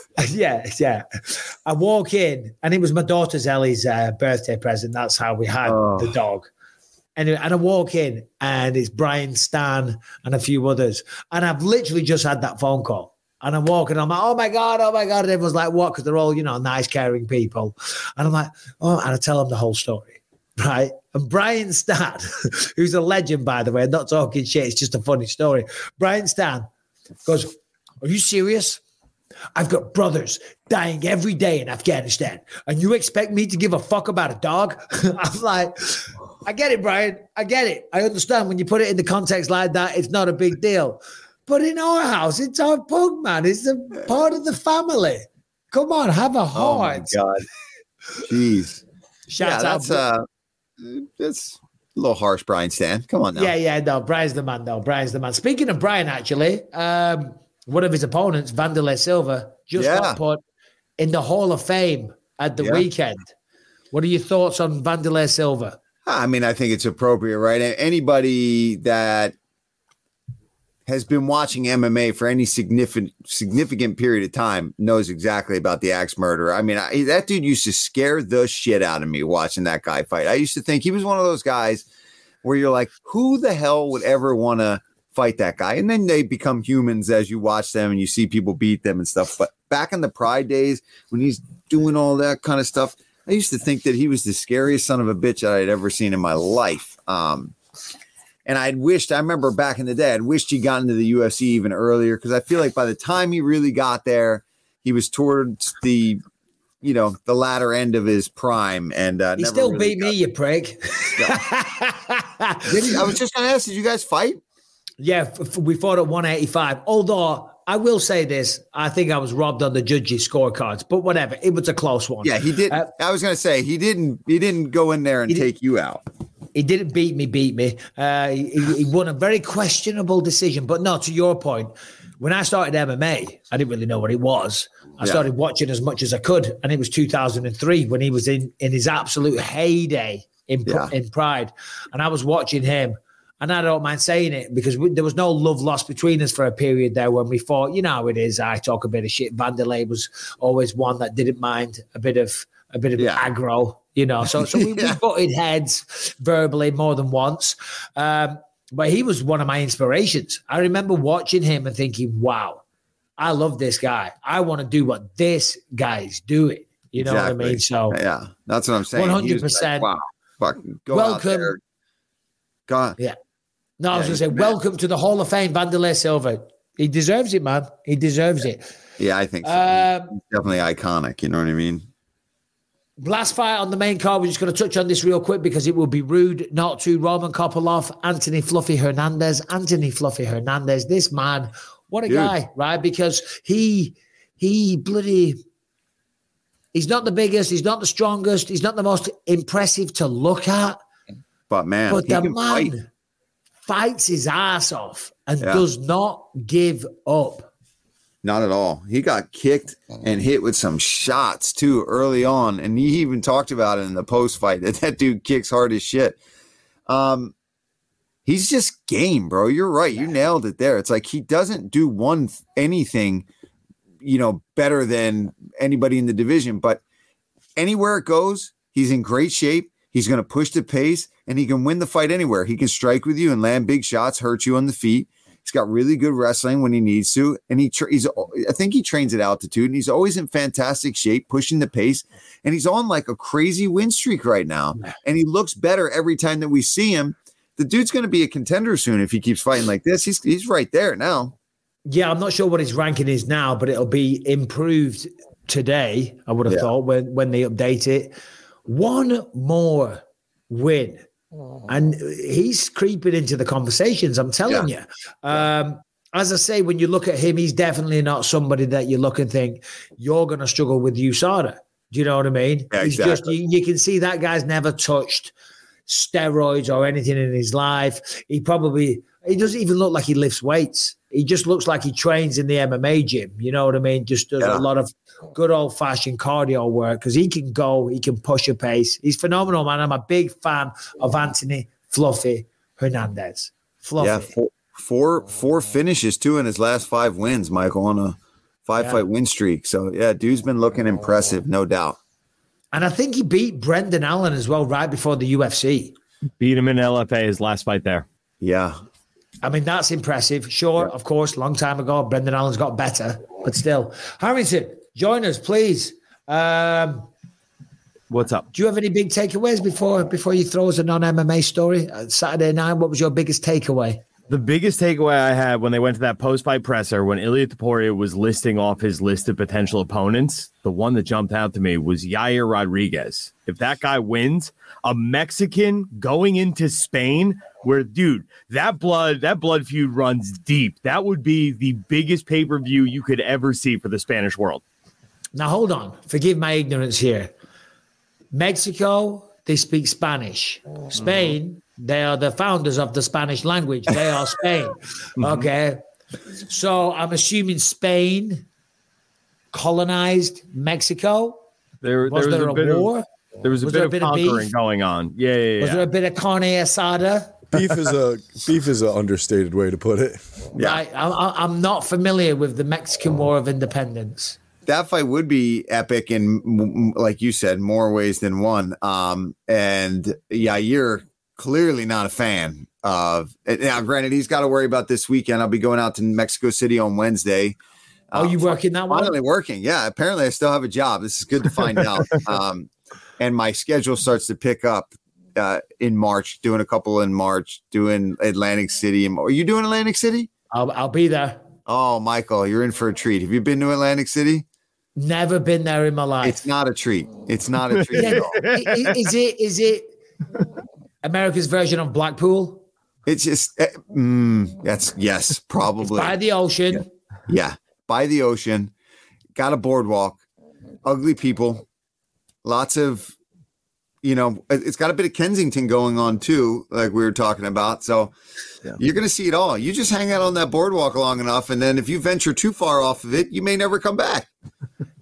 I walk in, and it was my daughter Ellie's birthday present. That's how we had the dog. Anyway, and I walk in, and it's Brian, Stan, and a few others. And I've literally just had that phone call. And I'm walking, I'm like, oh my God. And everyone's like, what? Because they're all, nice, caring people. And I'm like, and I tell them the whole story, right? And Brian Stan, who's a legend, by the way, not talking shit, it's just a funny story. Brian Stan goes, are you serious? I've got brothers dying every day in Afghanistan, and you expect me to give a fuck about a dog? I'm like, I get it, Brian. I get it. I understand when you put it in the context like that, it's not a big deal. But in our house, it's our pug, man. It's a part of the family. Come on, have a heart. Oh, my God. Jeez. Shout out. That's a little harsh, Brian Stan. Come on now. No, Brian's the man, though. Brian's the man. Speaking of Brian, actually, one of his opponents, Wanderlei Silva, just got put in the Hall of Fame at the weekend. What are your thoughts on Wanderlei Silva? I mean, I think it's appropriate, right? Anybody that has been watching MMA for any significant period of time knows exactly about the axe murderer. I mean, that dude used to scare the shit out of me watching that guy fight. I used to think he was one of those guys where you're like, who the hell would ever want to fight that guy? And then they become humans as you watch them and you see people beat them and stuff. But back in the Pride days when he's doing all that kind of stuff, I used to think that he was the scariest son of a bitch that I'd ever seen in my life. And I remember back in the day, I'd wished he'd gotten to the UFC even earlier, because I feel like by the time he really got there, he was towards the latter end of his prime. And he still really beat me, you prick. I was just going to ask, did you guys fight? Yeah, we fought at 185. Although I will say this, I think I was robbed on the judges' scorecards, but whatever. It was a close one. Yeah, he did. I was going to say he didn't go in there and take you out. He didn't beat me. He won a very questionable decision. But no, to your point, when I started MMA, I didn't really know what it was. I started watching as much as I could. And it was 2003 when he was in his absolute heyday in Pride. And I was watching him. And I don't mind saying it because there was no love lost between us for a period there when we fought. You know how it is. I talk a bit of shit. Vanderlei was always one that didn't mind a bit of aggro, you know. So we butted heads verbally more than once. But he was one of my inspirations. I remember watching him and thinking, wow, I love this guy. I want to do what this guy's doing. You know what I mean? So yeah, that's what I'm saying. 100%. Like, wow, fucking go out there. Go on. Yeah. No, I was going to say, welcome to the Hall of Fame, Vanderlei Silva. He deserves it, man. He deserves it. Yeah, I think so. He's definitely iconic. You know what I mean? Last fight on the main card. We're just going to touch on this real quick because it would be rude not to. Roman Kopylov, Anthony Fluffy Hernandez. Anthony Fluffy Hernandez, this man, what a guy, right? Because he bloody... He's not the biggest. He's not the strongest. He's not the most impressive to look at. But, man, the man fights his ass off and does not give up. Not at all. He got kicked and hit with some shots, too, early on. And he even talked about it in the post-fight, that dude kicks hard as shit. He's just game, bro. You're right. You nailed it there. It's like he doesn't do anything, you know, better than anybody in the division. But anywhere it goes, he's in great shape. He's going to push the pace, and he can win the fight anywhere. He can strike with you and land big shots, hurt you on the feet. He's got really good wrestling when he needs to, and I think he trains at altitude, and he's always in fantastic shape, pushing the pace, and he's on like a crazy win streak right now, and he looks better every time that we see him. The dude's going to be a contender soon if he keeps fighting like this. He's right there now. Yeah, I'm not sure what his ranking is now, but it'll be improved today, I would have thought, when they update it. One more win. And he's creeping into the conversations, I'm telling you. As I say, when you look at him, he's definitely not somebody that you look and think, you're going to struggle with USADA. Do you know what I mean? Yeah, he's exactly. You can see that guy's never touched steroids or anything in his life. He doesn't even look like he lifts weights. He just looks like he trains in the MMA gym. You know what I mean? Just does a lot of good old-fashioned cardio work because he can go, he can push a pace. He's phenomenal, man. I'm a big fan of Anthony Fluffy Hernandez. Fluffy. Yeah, four finishes, too, in his last 5 wins, Michael, on a 5-fight win streak. So, yeah, dude's been looking impressive, no doubt. And I think he beat Brendan Allen as well right before the UFC. Beat him in LFA, his last fight there. Yeah. I mean, that's impressive. Sure, of course, long time ago, Brendan Allen's got better, but still. Harrington, join us, please. What's up? Do you have any big takeaways before you throw us a non-MMA story? Saturday night, what was your biggest takeaway? The biggest takeaway I had when they went to that post-fight presser, when Ilia Topuria was listing off his list of potential opponents, the one that jumped out to me was Yair Rodriguez. If that guy wins, a Mexican going into Spain, where, dude, that blood feud runs deep. That would be the biggest pay-per-view you could ever see for the Spanish world. Now, hold on. Forgive my ignorance here. Mexico, they speak Spanish. Spain, they are the founders of the Spanish language. They are Spain. Okay. So I'm assuming Spain colonized Mexico. There was there a war? There was a bit of conquering going on. Yeah. Was there a bit of carne asada? Beef is an understated way to put it. Yeah. Right. I'm not familiar with the Mexican War of Independence. That fight would be epic in, like you said, more ways than one. And Yair, clearly not a fan of. Now, granted, he's got to worry about this weekend. I'll be going out to Mexico City on Wednesday. Oh, you working that one? Finally working. Yeah. Apparently, I still have a job. This is good to find out. And my schedule starts to pick up in March. Doing a couple in March. Doing Atlantic City. Are you doing Atlantic City? I'll be there. Oh, Michael, you're in for a treat. Have you been to Atlantic City? Never been there in my life. It's not a treat. It's not a treat at all. Is it America's version of Blackpool? It's just yes, probably. It's by the ocean. Yeah, by the ocean. Got a boardwalk. Ugly people. Lots of, it's got a bit of Kensington going on too, like we were talking about. So you're going to see it all. You just hang out on that boardwalk long enough, and then if you venture too far off of it, you may never come back.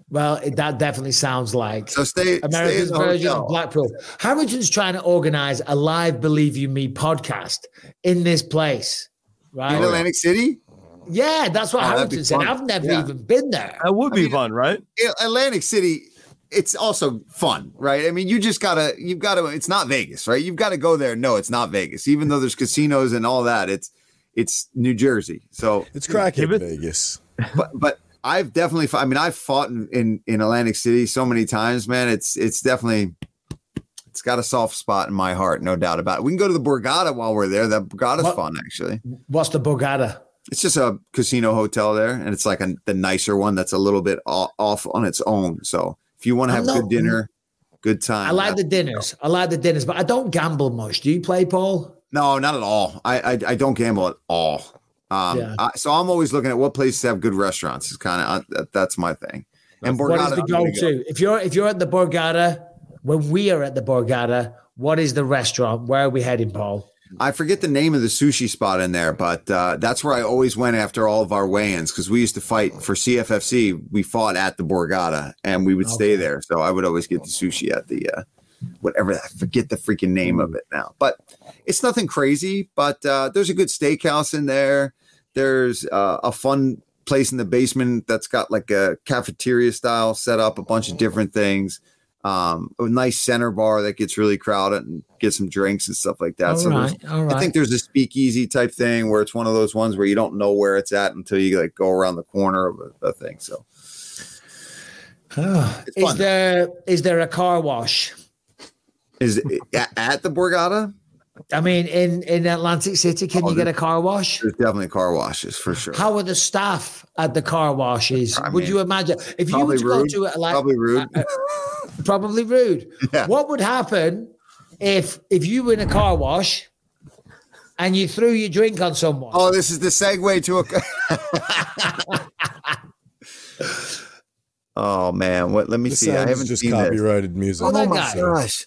Well, that definitely sounds like in America's the version hotel. of Blackpool. Harrington's trying to organize a live Believe You Me podcast in this place, right? In Atlantic City? Yeah, that's what Harrington said. fun. I've never Yeah. even been there. That would be fun, right? Atlantic City, it's also fun, right? I mean, you've got to, it's not Vegas, right? You've got to go there. No, it's not Vegas. Even though there's casinos and all that, it's New Jersey. So it's crackhead Vegas. But I've definitely, I've fought in Atlantic City so many times, man. It's definitely, it's got a soft spot in my heart, no doubt about it. We can go to the Borgata while we're there. The Borgata's fun, actually. What's the Borgata? It's just a casino hotel there, and it's like the nicer one that's a little bit off on its own. So if you want to have good dinner, good time. I like the dinners. But I don't gamble much. Do you play, Paul? No, not at all. I don't gamble at all. So I'm always looking at what places have good restaurants. It's kind of that's my thing. And Borgata, what is the go-to? If you're at the Borgata, when we are at the Borgata, what is the restaurant? Where are we heading, Paul? I forget the name of the sushi spot in there, but that's where I always went after all of our weigh-ins because we used to fight for CFFC. We fought at the Borgata, and we would stay there. So I would always get the sushi at the whatever. I forget the freaking name of it now, but it's nothing crazy. But there's a good steakhouse in there. There's a fun place in the basement that's got like a cafeteria style set up, a bunch of different things. A nice center bar that gets really crowded and get some drinks and stuff like that. All right. I think there's a speakeasy type thing where it's one of those ones where you don't know where it's at until you like go around the corner of a thing. So is there a car wash? Is it at the Borgata? I mean, in Atlantic City, can you get a car wash? There's definitely car washes for sure. How are the staff at the car washes? Would you imagine if you were to go to it, like probably rude? Probably rude. Yeah. What would happen if you were in a car wash and you threw your drink on someone? Oh, this is the segue to a. Oh man, what? Let me see. I haven't just seen copyrighted music. Oh my gosh!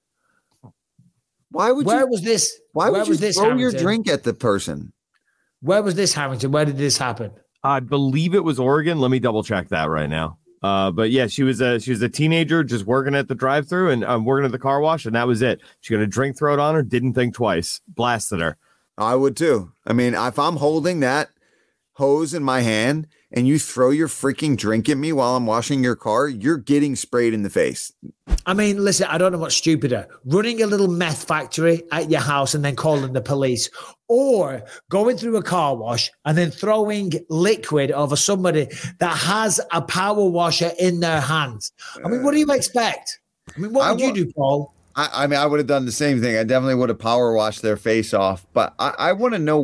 Why would Where was this? Why would you throw your Harrington? drink at the person? Where was this, Harrington? Where did this happen? I believe it was Oregon. Let me double check that right now. But yeah, she was a teenager just working at the drive-thru and working at the car wash, and that was it. She got a drink thrown on her, didn't think twice, blasted her. I would too. I mean, if I'm holding that hose in my hand and you throw your freaking drink at me while I'm washing your car, you're getting sprayed in the face. I mean, listen, I don't know what's stupider, running a little meth factory at your house and then calling the police, or going through a car wash and then throwing liquid over somebody that has a power washer in their hands. I mean, what do you expect? I mean, what would you do, Paul? I mean, I would have done the same thing. I definitely would have power washed their face off. But I want to know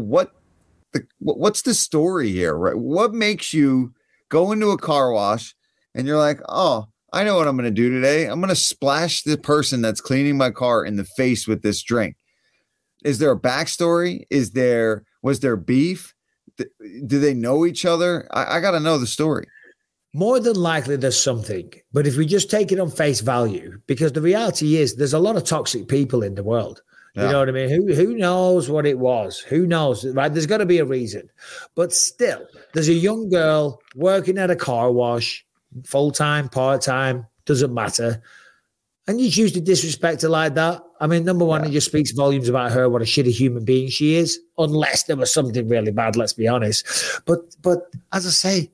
what's the story here, right? What makes you go into a car wash and you're like, oh, I know what I'm going to do today. I'm going to splash the person that's cleaning my car in the face with this drink. Is there a backstory? Was there beef? Do they know each other? I got to know the story. More than likely there's something, but if we just take it on face value, because the reality is there's a lot of toxic people in the world. You know what I mean? Who knows what it was? Who knows, right? There's got to be a reason. But still, there's a young girl working at a car wash, full-time, part-time, doesn't matter. And you choose to disrespect her like that. I mean, number one, it just speaks volumes about her, what a shitty human being she is, unless there was something really bad, let's be honest. But as I say,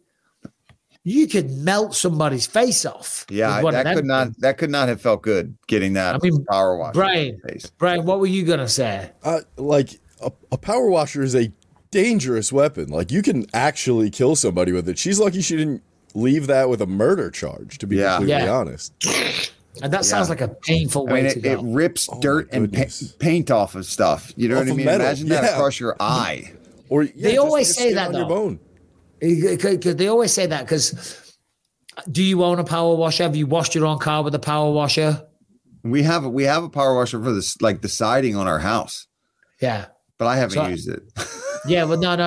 you could melt somebody's face off. Yeah, that could not have felt good getting that power washer. Brian, what were you gonna say? Like a power washer is a dangerous weapon. Like you can actually kill somebody with it. She's lucky she didn't leave that with a murder charge, to be completely honest. And that sounds like a painful way to go. It rips dirt and paint off of stuff. You know what I mean? Metal. Imagine that across your eye. Or they always say that on though. Your bone. Because they always say that. Because do you own a power washer? Have you washed your own car with a power washer? We have a power washer for this, like the siding on our house. Yeah, but I haven't used it. Yeah, but no.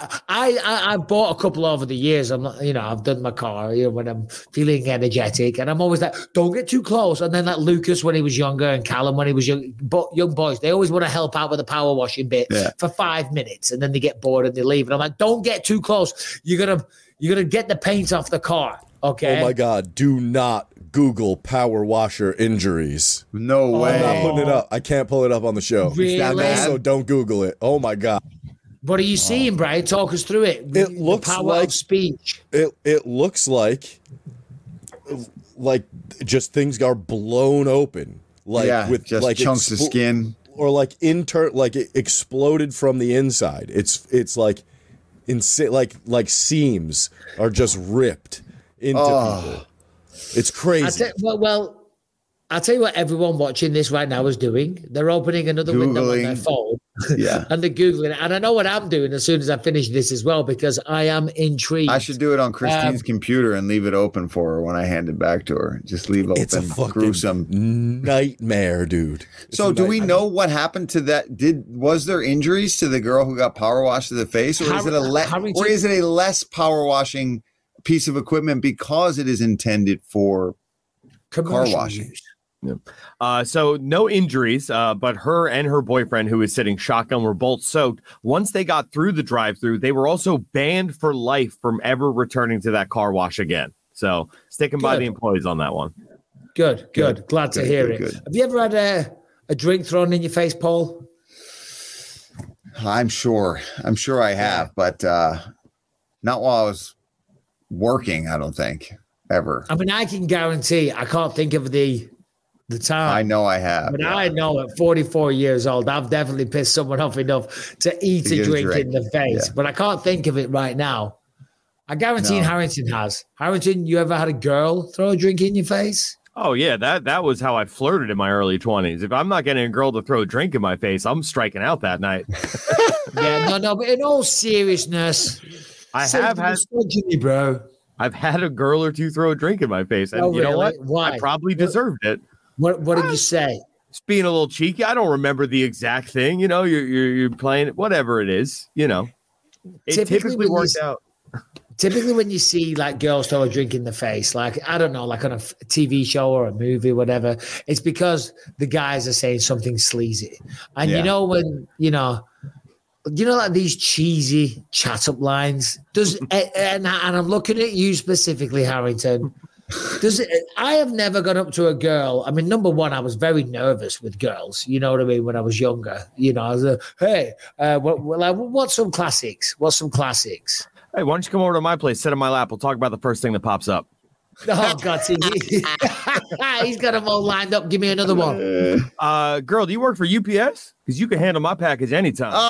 I bought a couple over the years. I've done my car, when I'm feeling energetic, and I'm always like, don't get too close. And then like Lucas when he was younger and Callum when he was young boys, they always want to help out with the power washing bit for 5 minutes, and then they get bored and they leave. And I'm like, don't get too close. You're gonna get the paint off the car. Okay. Oh my God! Do not Google power washer injuries. No way. I'm not putting it up. I can't pull it up on the show. Really? So don't Google it. Oh my God! What are you seeing, Brian? Talk us through it. It looks the power like of speech. It looks like just things are blown open, with just like chunks of skin, or like it exploded from the inside. It's like like seams are just ripped into people. It's crazy. I'll tell you what everyone watching this right now is doing. They're opening another window on their phone. Yeah. And they're Googling it. And I know what I'm doing as soon as I finish this as well, because I am intrigued. I should do it on Christine's computer and leave it open for her when I hand it back to her. Just leave open. It's a fucking gruesome nightmare, dude. So do we know what happened to that? Was there injuries to the girl who got power washed to the face? Or is it a less power washing piece of equipment because it is intended for car washing? Use. Yeah. So no injuries, but her and her boyfriend, who was sitting shotgun, were both soaked. Once they got through the drive-through, they were also banned for life from ever returning to that car wash again. So sticking by the employees on that one. Good. Glad to hear it. Good. Have you ever had a drink thrown in your face, Paul? I'm sure I have, but not while I was working, I don't think, ever. I mean, I can guarantee, I can't think of the time. I know I have. But I know at 44 years old, I've definitely pissed someone off enough to eat a drink in the face. Yeah. But I can't think of it right now. I guarantee Harrington has. Harrington, you ever had a girl throw a drink in your face? Oh, yeah. That was how I flirted in my early 20s. If I'm not getting a girl to throw a drink in my face, I'm striking out that night. No. But in all seriousness, I've had a girl or two throw a drink in my face. And you know what? Why? I probably deserved it. What did you say? It's being a little cheeky. I don't remember the exact thing. You know, you're playing it, whatever it is. You know, it typically worked out. Typically, when you see like girls throw a drink in the face, like I don't know, like on a TV show or a movie, whatever, it's because the guys are saying something sleazy. And you know when like these cheesy chat up lines. And I'm looking at you specifically, Harrington. I have never gone up to a girl. I mean, number one, I was very nervous with girls. You know what I mean? When I was younger, I was like, hey, what's some classics? Hey, why don't you come over to my place, sit on my lap? We'll talk about the first thing that pops up. Oh, God. He's got them all lined up. Give me another one. Girl, do you work for UPS? Because you can handle my package anytime.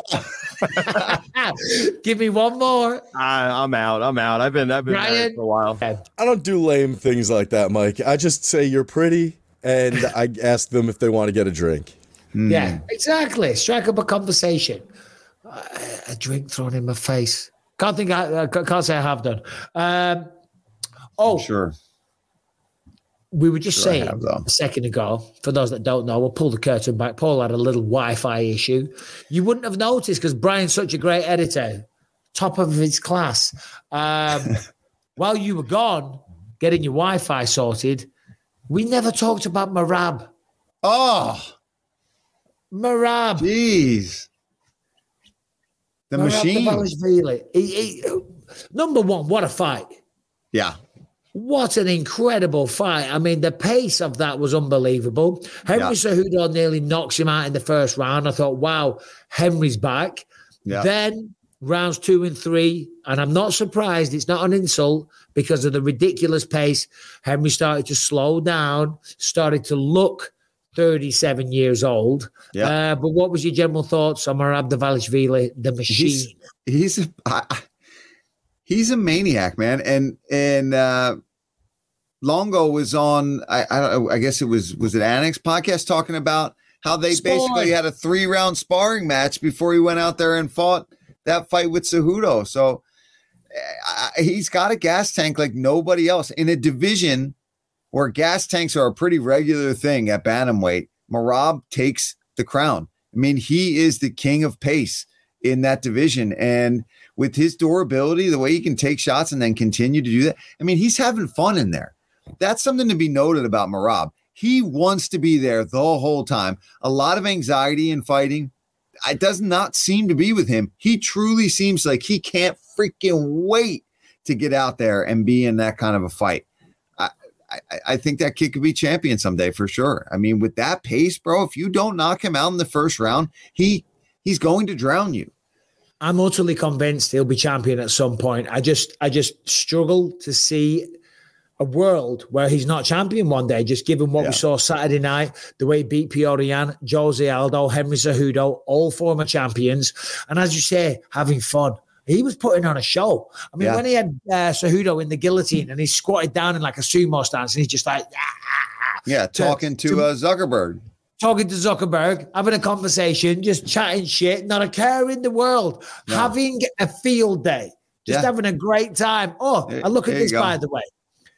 Give me one more. I'm out. I've been married for a while. I don't do lame things like that, Mike. I just say you're pretty, and I ask them if they want to get a drink. Yeah, exactly. Strike up a conversation. A drink thrown in my face. Can't say I have done. Sure. We were just saying a second ago, for those that don't know, we'll pull the curtain back. Paul had a little Wi-Fi issue. You wouldn't have noticed because Brian's such a great editor, top of his class. While you were gone, getting your Wi-Fi sorted, we never talked about Merab. Oh. Merab. Jeez. The machine. Number one, what a fight. Yeah. What an incredible fight. I mean, the pace of that was unbelievable. Henry Cejudo nearly knocks him out in the first round. I thought, wow, Henry's back. Yeah. Then rounds 2 and 3, and I'm not surprised. It's not an insult because of the ridiculous pace. Henry started to slow down, started to look 37 years old. Yeah. But what was your general thoughts on Merab Dvalishvili, the machine? He's a maniac, man. And Longo was on, I guess it was it Annex podcast talking about how they basically had a 3-round sparring match before he went out there and fought that fight with Cejudo. So he's got a gas tank like nobody else in a division where gas tanks are a pretty regular thing at bantamweight. Merab takes the crown. I mean, he is the king of pace in that division. And with his durability, the way he can take shots and then continue to do that, I mean, he's having fun in there. That's something to be noted about Merab. He wants to be there the whole time. A lot of anxiety in fighting. It does not seem to be with him. He truly seems like he can't freaking wait to get out there and be in that kind of a fight. I think that kid could be champion someday for sure. I mean, with that pace, bro, if you don't knock him out in the first round, he's going to drown you. I'm utterly convinced he'll be champion at some point. I just struggle to see a world where he's not champion one day, just given what we saw Saturday night, the way he beat Petr Yan, Jose Aldo, Henry Cejudo, all former champions. And as you say, having fun. He was putting on a show. I mean, when he had Cejudo in the guillotine and he squatted down in like a sumo stance and he's just like, talking to Zuckerberg. Talking to Zuckerberg, having a conversation, just chatting shit, not a care in the world, having a field day, just having a great time. Oh, and look at this, by the way.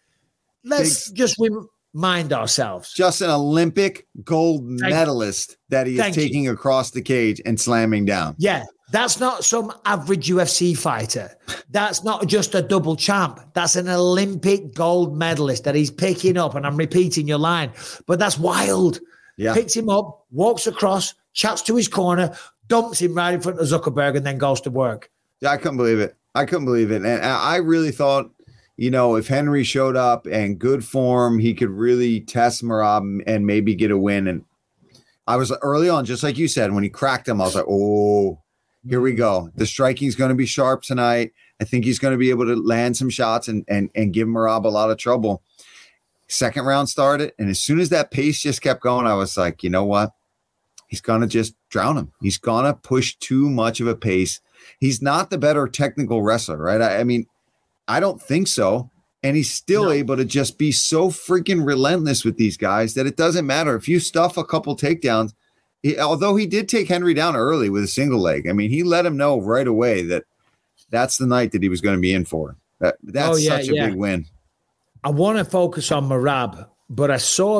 Let's just remind ourselves. Just an Olympic gold medalist that he is taking across the cage and slamming down. Yeah, that's not some average UFC fighter. That's not just a double champ. That's an Olympic gold medalist that he's picking up. And I'm repeating your line, but that's wild. Yeah. Picks him up, walks across, chats to his corner, dumps him right in front of Zuckerberg, and then goes to work. Yeah, I couldn't believe it. And I really thought, if Henry showed up in good form, he could really test Merab and maybe get a win. And I was early on, just like you said, when he cracked him, I was like, oh, here we go. The striking's going to be sharp tonight. I think he's going to be able to land some shots and give Merab a lot of trouble. Second round started, and as soon as that pace just kept going, I was like, you know what? He's going to just drown him. He's going to push too much of a pace. He's not the better technical wrestler, right? I mean, I don't think so. And he's still able to just be so freaking relentless with these guys that it doesn't matter. If you stuff a couple takedowns, although he did take Henry down early with a single leg, I mean, he let him know right away that that's the night that he was going to be in for. That's such a big win. I want to focus on Merab, but I saw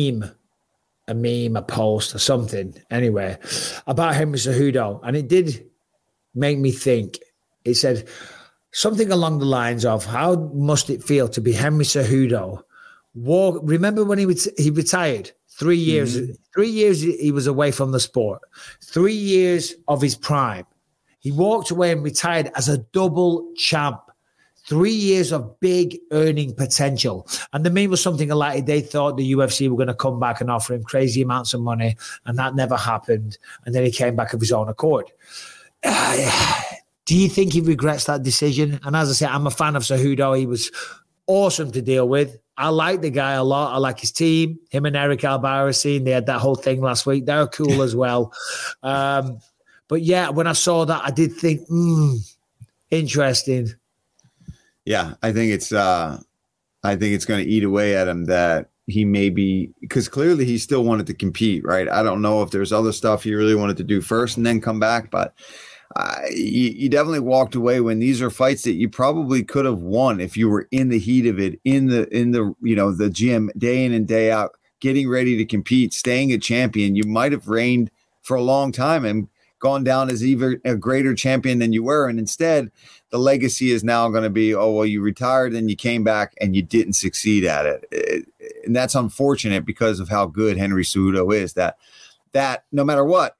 a post or something, anyway, about Henry Cejudo, and it did make me think. It said something along the lines of, how must it feel to be Henry Cejudo? Remember when he retired? 3 years. Mm-hmm. 3 years he was away from the sport. 3 years of his prime. He walked away and retired as a double champ. 3 years of big earning potential. And the meme was something like they thought the UFC were going to come back and offer him crazy amounts of money, and that never happened. And then he came back of his own accord. Do you think he regrets that decision? And as I said, I'm a fan of Cejudo. He was awesome to deal with. I like the guy a lot. I like his team. Him and Eric Albarracin, they had that whole thing last week. They're cool as well. But yeah, when I saw that, I did think, interesting. Yeah, I think it's going to eat away at him that he may be, because clearly he still wanted to compete, right? I don't know if there's other stuff he really wanted to do first and then come back, but you definitely walked away when these are fights that you probably could have won if you were in the heat of it, in the the gym day in and day out, getting ready to compete, staying a champion. You might have reigned for a long time and gone down as even a greater champion than you were, and instead the legacy is now going to be, oh, well, you retired and you came back and you didn't succeed at it. And that's unfortunate because of how good Henry Cejudo is, that no matter what,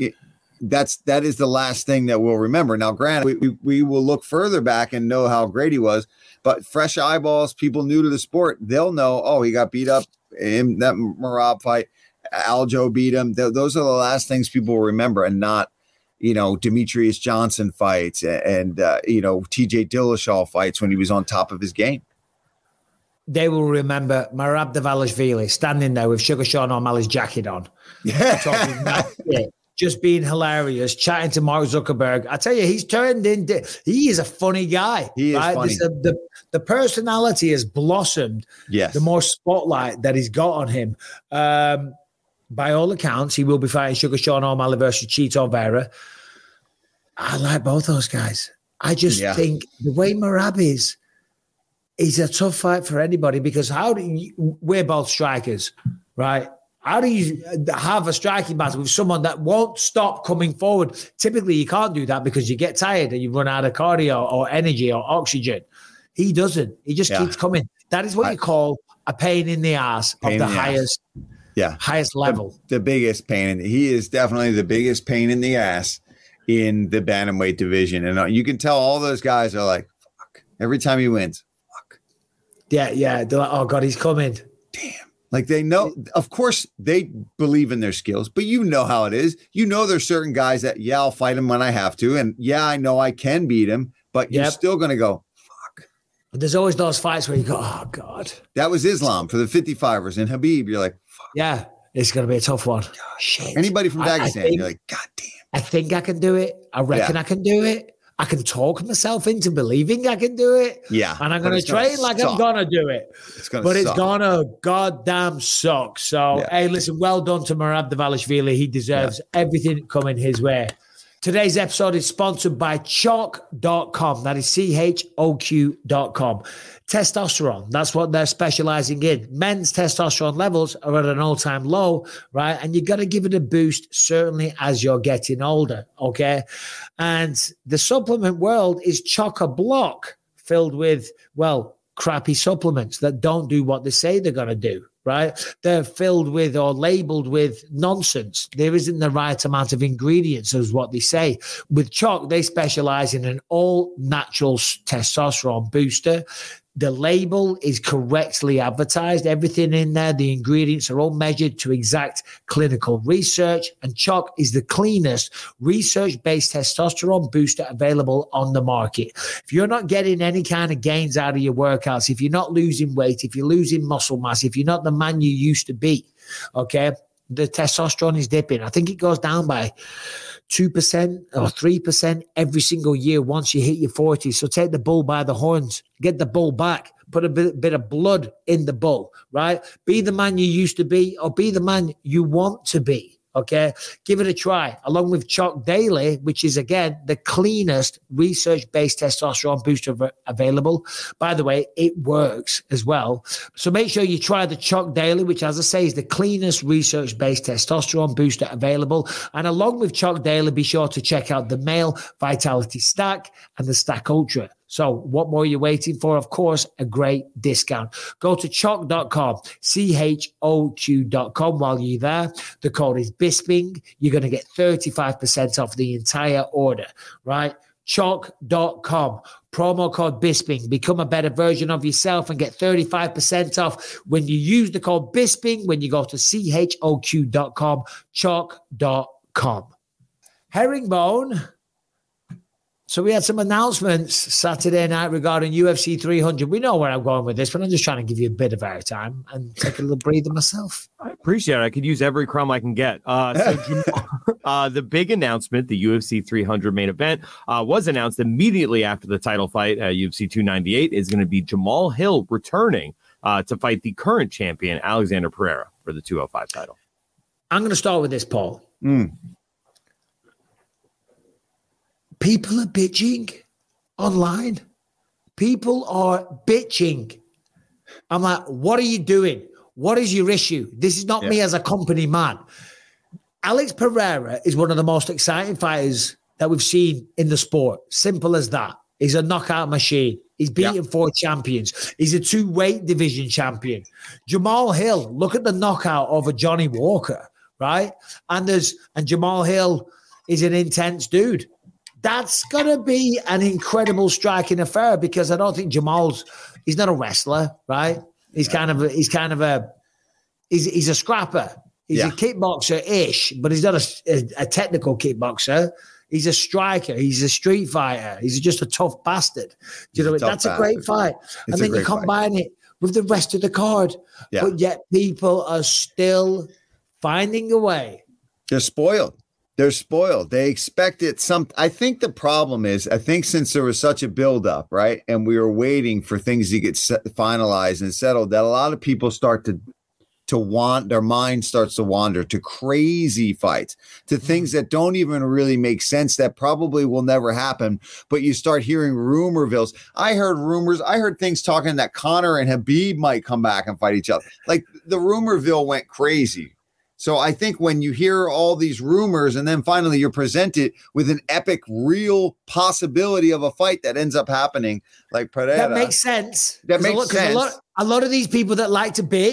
that is the last thing that we'll remember. Now, granted, we will look further back and know how great he was, but fresh eyeballs, people new to the sport, they'll know, oh, he got beat up in that Merab fight. Aljo beat him. Those are the last things people will remember, and not, Demetrius Johnson fights and TJ Dillashaw fights when he was on top of his game. They will remember Merab Dvalishvili standing there with Sugar Sean O'Malley's jacket on. Yeah. Just being hilarious, chatting to Mark Zuckerberg. I tell you, he is a funny guy. He is funny. The personality has blossomed. Yes. The more spotlight that he's got on him. By all accounts, he will be fighting Sugar Sean O'Malley versus Chito Vera. I like both those guys. I just think the way Merab is, he's a tough fight for anybody, because we're both strikers, right? How do you have a striking battle with someone that won't stop coming forward? Typically, you can't do that because you get tired and you run out of cardio or energy or oxygen. He doesn't. He just keeps coming. That is what you call a pain in the ass of the highest level. The biggest pain. He is definitely the biggest pain in the ass in the bantamweight division. And you can tell all those guys are like, fuck. Every time he wins. Fuck. Yeah. They're like, oh God, he's coming. Damn. Like they know, of course they believe in their skills, but you know how it is. You know, there's certain guys that, I'll fight him when I have to. And I know I can beat him, but you're still going to go, fuck. There's always those fights where you go, oh God. That was Islam for the 55ers and Habib. You're like, fuck. Yeah, it's going to be a tough one. Shit. Anybody from Dagestan, you're like, God damn. I think I can do it. I reckon I can do it. I can talk myself into believing I can do it. Yeah. And I'm going to train like I'm going to do it. It's going to goddamn suck. So, hey, listen, well done to Merab Dvalishvili. He deserves everything coming his way. Today's episode is sponsored by Choq.com. That is CHOQ.com. Testosterone. That's what they're specializing in. Men's testosterone levels are at an all-time low, right? And you got to give it a boost, certainly as you're getting older, okay? And the supplement world is chock-a-block filled with, crappy supplements that don't do what they say they're going to do. Right? They're filled with or labeled with nonsense. There isn't the right amount of ingredients, is what they say. With Choq, they specialize in an all-natural testosterone booster. The label is correctly advertised. Everything in there, the ingredients are all measured to exact clinical research. And Choq is the cleanest research-based testosterone booster available on the market. If you're not getting any kind of gains out of your workouts, if you're not losing weight, if you're losing muscle mass, if you're not the man you used to be, okay, the testosterone is dipping. I think it goes down by 2% or 3% every single year once you hit your 40s. So take the bull by the horns, get the bull back, put a bit of blood in the bull, right? Be the man you used to be or be the man you want to be. Okay, give it a try along with Choq Daily, which is again the cleanest research-based testosterone booster available. By the way, it works as well. So make sure you try the Choq Daily, which, as I say, is the cleanest research-based testosterone booster available. And along with Choq Daily, be sure to check out the Male Vitality Stack and the Stack Ultra. So what more are you waiting for? Of course, a great discount. Go to Choq.com, CHOQ.com while you're there. The code is Bisping. You're going to get 35% off the entire order, right? Choq.com, promo code Bisping. Become a better version of yourself and get 35% off when you use the code Bisping when you go to CHOQ.com, Choq.com. Herringbone. So we had some announcements Saturday night regarding UFC 300. We know where I'm going with this, but I'm just trying to give you a bit of airtime and take a little breather myself. I appreciate it. I could use every crumb I can get. The big announcement, the UFC 300 main event, was announced immediately after the title fight at UFC 298, is going to be Jamal Hill returning to fight the current champion, Alexander Pereira, for the 205 title. I'm going to start with this, Paul. People are bitching online. People are bitching. I'm like, what are you doing? What is your issue? This is not me as a company man. Alex Pereira is one of the most exciting fighters that we've seen in the sport. Simple as that. He's a knockout machine. He's beaten 4 champions. He's a 2-weight division champion. Jamal Hill, look at the knockout over Johnny Walker, right? And Jamal Hill is an intense dude. That's going to be an incredible striking affair because I don't think he's not a wrestler, right? He's kind of a scrapper. He's a kickboxer-ish, but he's not a technical kickboxer. He's a striker. He's a street fighter. He's just a tough bastard. Do you know? That's a great fight. And then you combine it with the rest of the card. Yeah. But yet people are still finding a way. They're spoiled. They expect it. I think the problem is, since there was such a buildup, right, and we were waiting for things to get finalized and settled, that a lot of people start to want, their mind starts to wander to crazy fights, to things that don't even really make sense, that probably will never happen. But you start hearing rumorvilles. I heard things talking that Conor and Habib might come back and fight each other. Like the rumorville went crazy. So I think when you hear all these rumors and then finally you're presented with an epic, real possibility of a fight that ends up happening, like Pereira. That makes sense. A lot of these people that like to bitch,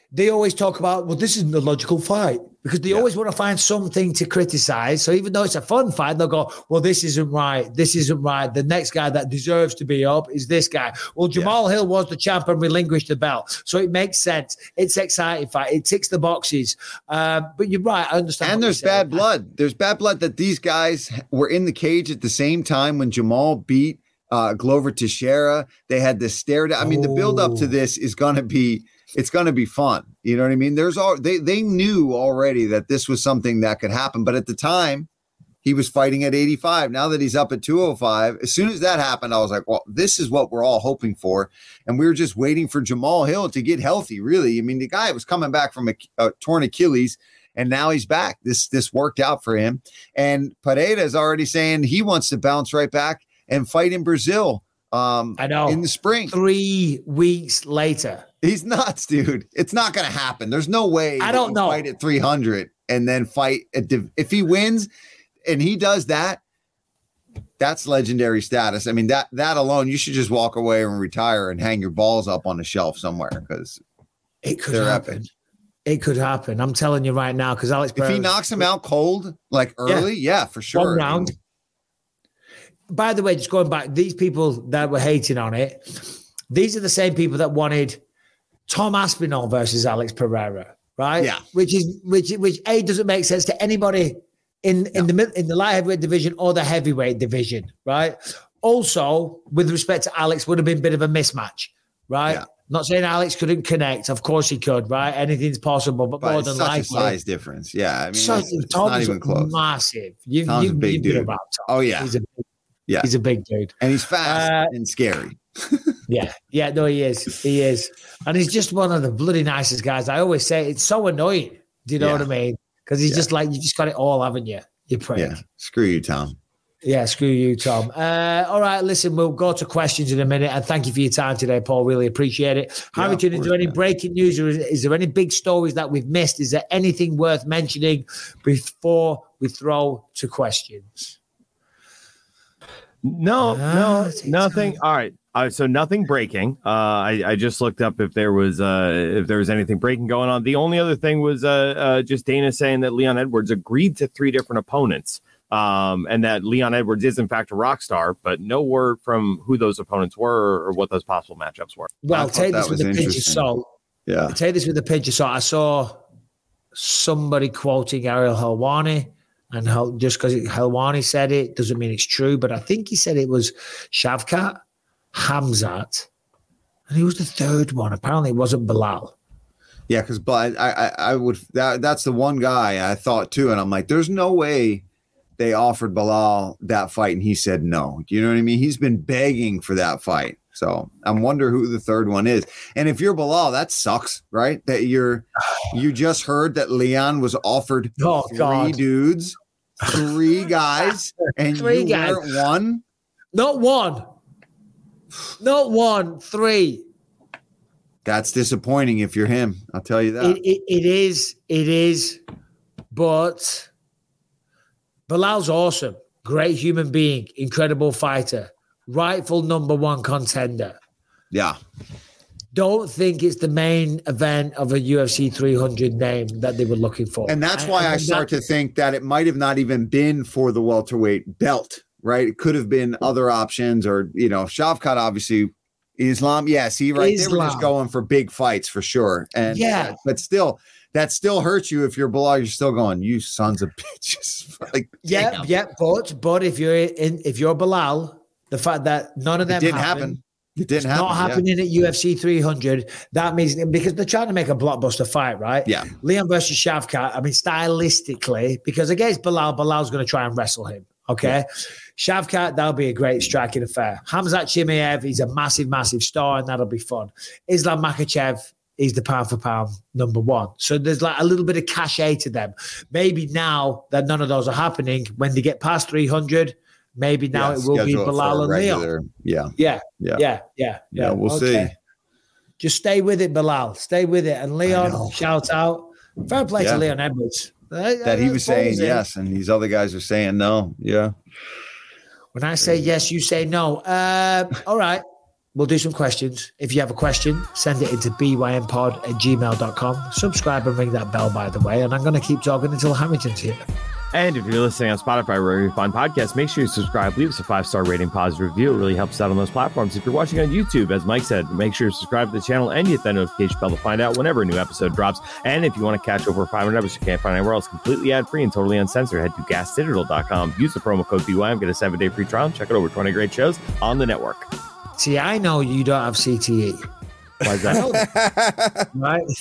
they always talk about, well, this isn't a logical fight because they always want to find something to criticize. So even though it's a fun fight, they'll go, well, this isn't right. This isn't right. The next guy that deserves to be up is this guy. Well, Jamal Hill was the champ and relinquished the belt. So it makes sense. It's exciting fight. It ticks the boxes. But you're right. I understand. And there's bad blood. There's bad blood that these guys were in the cage at the same time when Jamal beat Glover Teixeira. They had this stare down. I mean, the build up to this is going to be, it's going to be fun. You know what I mean? They knew already that this was something that could happen. But at the time, he was fighting at 85. Now that he's up at 205, as soon as that happened, I was like, well, this is what we're all hoping for. And we were just waiting for Jamal Hill to get healthy, really. I mean, the guy was coming back from a torn Achilles, and now he's back. This worked out for him. And Pereira is already saying he wants to bounce right back and fight in Brazil. I know. In the spring. 3 weeks later. He's nuts, dude. It's not going to happen. There's no way. I don't know. Fight at 300 and then fight if he wins and he does that, that's legendary status. I mean, that alone, you should just walk away and retire and hang your balls up on a shelf somewhere because it could happen. Epic. It could happen. I'm telling you right now, because Alex Pereira, if he knocks him out cold, like early, yeah for sure. 1 round. By the way, just going back, these people that were hating on it, these are the same people that wanted Tom Aspinall versus Alex Pereira, right? Yeah. Which A, doesn't make sense to anybody in the light heavyweight division or the heavyweight division, right? Also, with respect to Alex, would have been a bit of a mismatch, right? Yeah. Not saying Alex couldn't connect. Of course he could, right? Anything's possible, but more than likely. Such a size difference. Yeah. I mean, it's not even close. Massive. Tom's a big dude. About Tom. Oh, yeah. He's a big dude. And he's fast and scary. Yeah, no, he is. And he's just one of the bloody nicest guys. I always say it's so annoying. Do you know what I mean? Because he's just like, you just got it all, haven't you? You prick. Yeah, screw you, Tom. Yeah, screw you, Tom. All right, listen, we'll go to questions in a minute. And thank you for your time today, Paul. Really appreciate it. Harrington, is there any breaking news or is there any big stories that we've missed? Is there anything worth mentioning before we throw to questions? No, nothing. All right. So nothing breaking. I just looked up if there was anything breaking going on. The only other thing was just Dana saying that Leon Edwards agreed to 3 different opponents, and that Leon Edwards is in fact a rock star, but no word from who those opponents were or what those possible matchups were. Well, take this with a pinch of salt. Yeah, take this with a pinch of salt. I saw somebody quoting Ariel Helwani. And just because Helwani said it doesn't mean it's true, but I think he said it was Shavkat, Hamzat, and he was the third one. Apparently, it wasn't Bilal. Yeah, because I would that's the one guy I thought too, and I'm like, there's no way they offered Bilal that fight, and he said no. You know what I mean? He's been begging for that fight, so I wonder who the third one is. And if you're Bilal, that sucks, right? That you just heard that Leon was offered 3 dudes, 3 guys, and 3 you guys. weren't one. Not one, 3. That's disappointing if you're him. I'll tell you that. It is. But Bilal's awesome. Great human being. Incredible fighter. Rightful number 1 contender. Yeah. Don't think it's the main event of a UFC 300 name that they were looking for. And that's why I start to think that it might have not even been for the welterweight belt, right? It could have been other options or, Shavkat, obviously, Islam. Yes, They were just going for big fights for sure. And but still, that still hurts you if you're Bilal. You're still going, you sons of bitches. Like, but if you're Bilal, the fact that none of them didn't happen. It didn't happen. Not happening at UFC 300. That means because they're trying to make a blockbuster fight, right? Yeah. Leon versus Shavkat. I mean, stylistically, because against Bilal's going to try and wrestle him. Okay. Yeah. Shavkat, that'll be a great striking affair. Hamzat Chimaev, he's a massive, massive star, and that'll be fun. Islam Makhachev, he's the pound for pound number 1. So there's like a little bit of cachet to them. Maybe now that none of those are happening, when they get past 300, maybe now it will be Bilal and Leon. Yeah. We'll see. Just stay with it, Bilal. Stay with it. And Leon, shout out. Fair play to Leon Edwards. That he was saying yes, and these other guys are saying no. Yeah. When I say yes, you say no. All right. We'll do some questions. If you have a question, send it into bympod@gmail.com. Subscribe and ring that bell, by the way. And I'm going to keep talking until Hamilton's here. And if you're listening on Spotify or wherever you find podcasts, make sure you subscribe. Leave us a 5-star rating, positive review. It really helps out on those platforms. If you're watching on YouTube, as Mike said, make sure you subscribe to the channel and hit that notification bell to find out whenever a new episode drops. And if you want to catch over 500 episodes you can't find anywhere else, completely ad-free and totally uncensored, head to gasdigital.com. Use the promo code BYM, get a 7-day free trial, and check out over 20 great shows on the network. See, I know you don't have CTE. Why is that?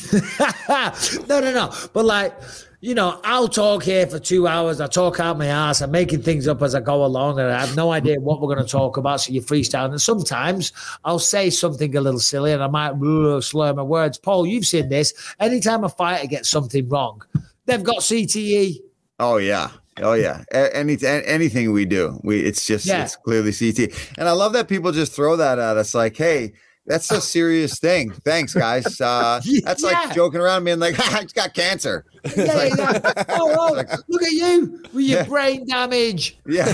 Right? No. But like, you know, I'll talk here for 2 hours. I talk out my ass. I'm making things up as I go along, and I have no idea what we're going to talk about. So you freestyle. And sometimes I'll say something a little silly, and I might slur my words. Paul, you've seen this. Anytime a fighter gets something wrong, they've got CTE. Oh yeah. Anything we do, it's clearly CT. And I love that people just throw that at us like, hey, that's a serious thing. Thanks, guys. That's like joking around, being like, he's got cancer. Oh, look at you with your brain damage. Yeah.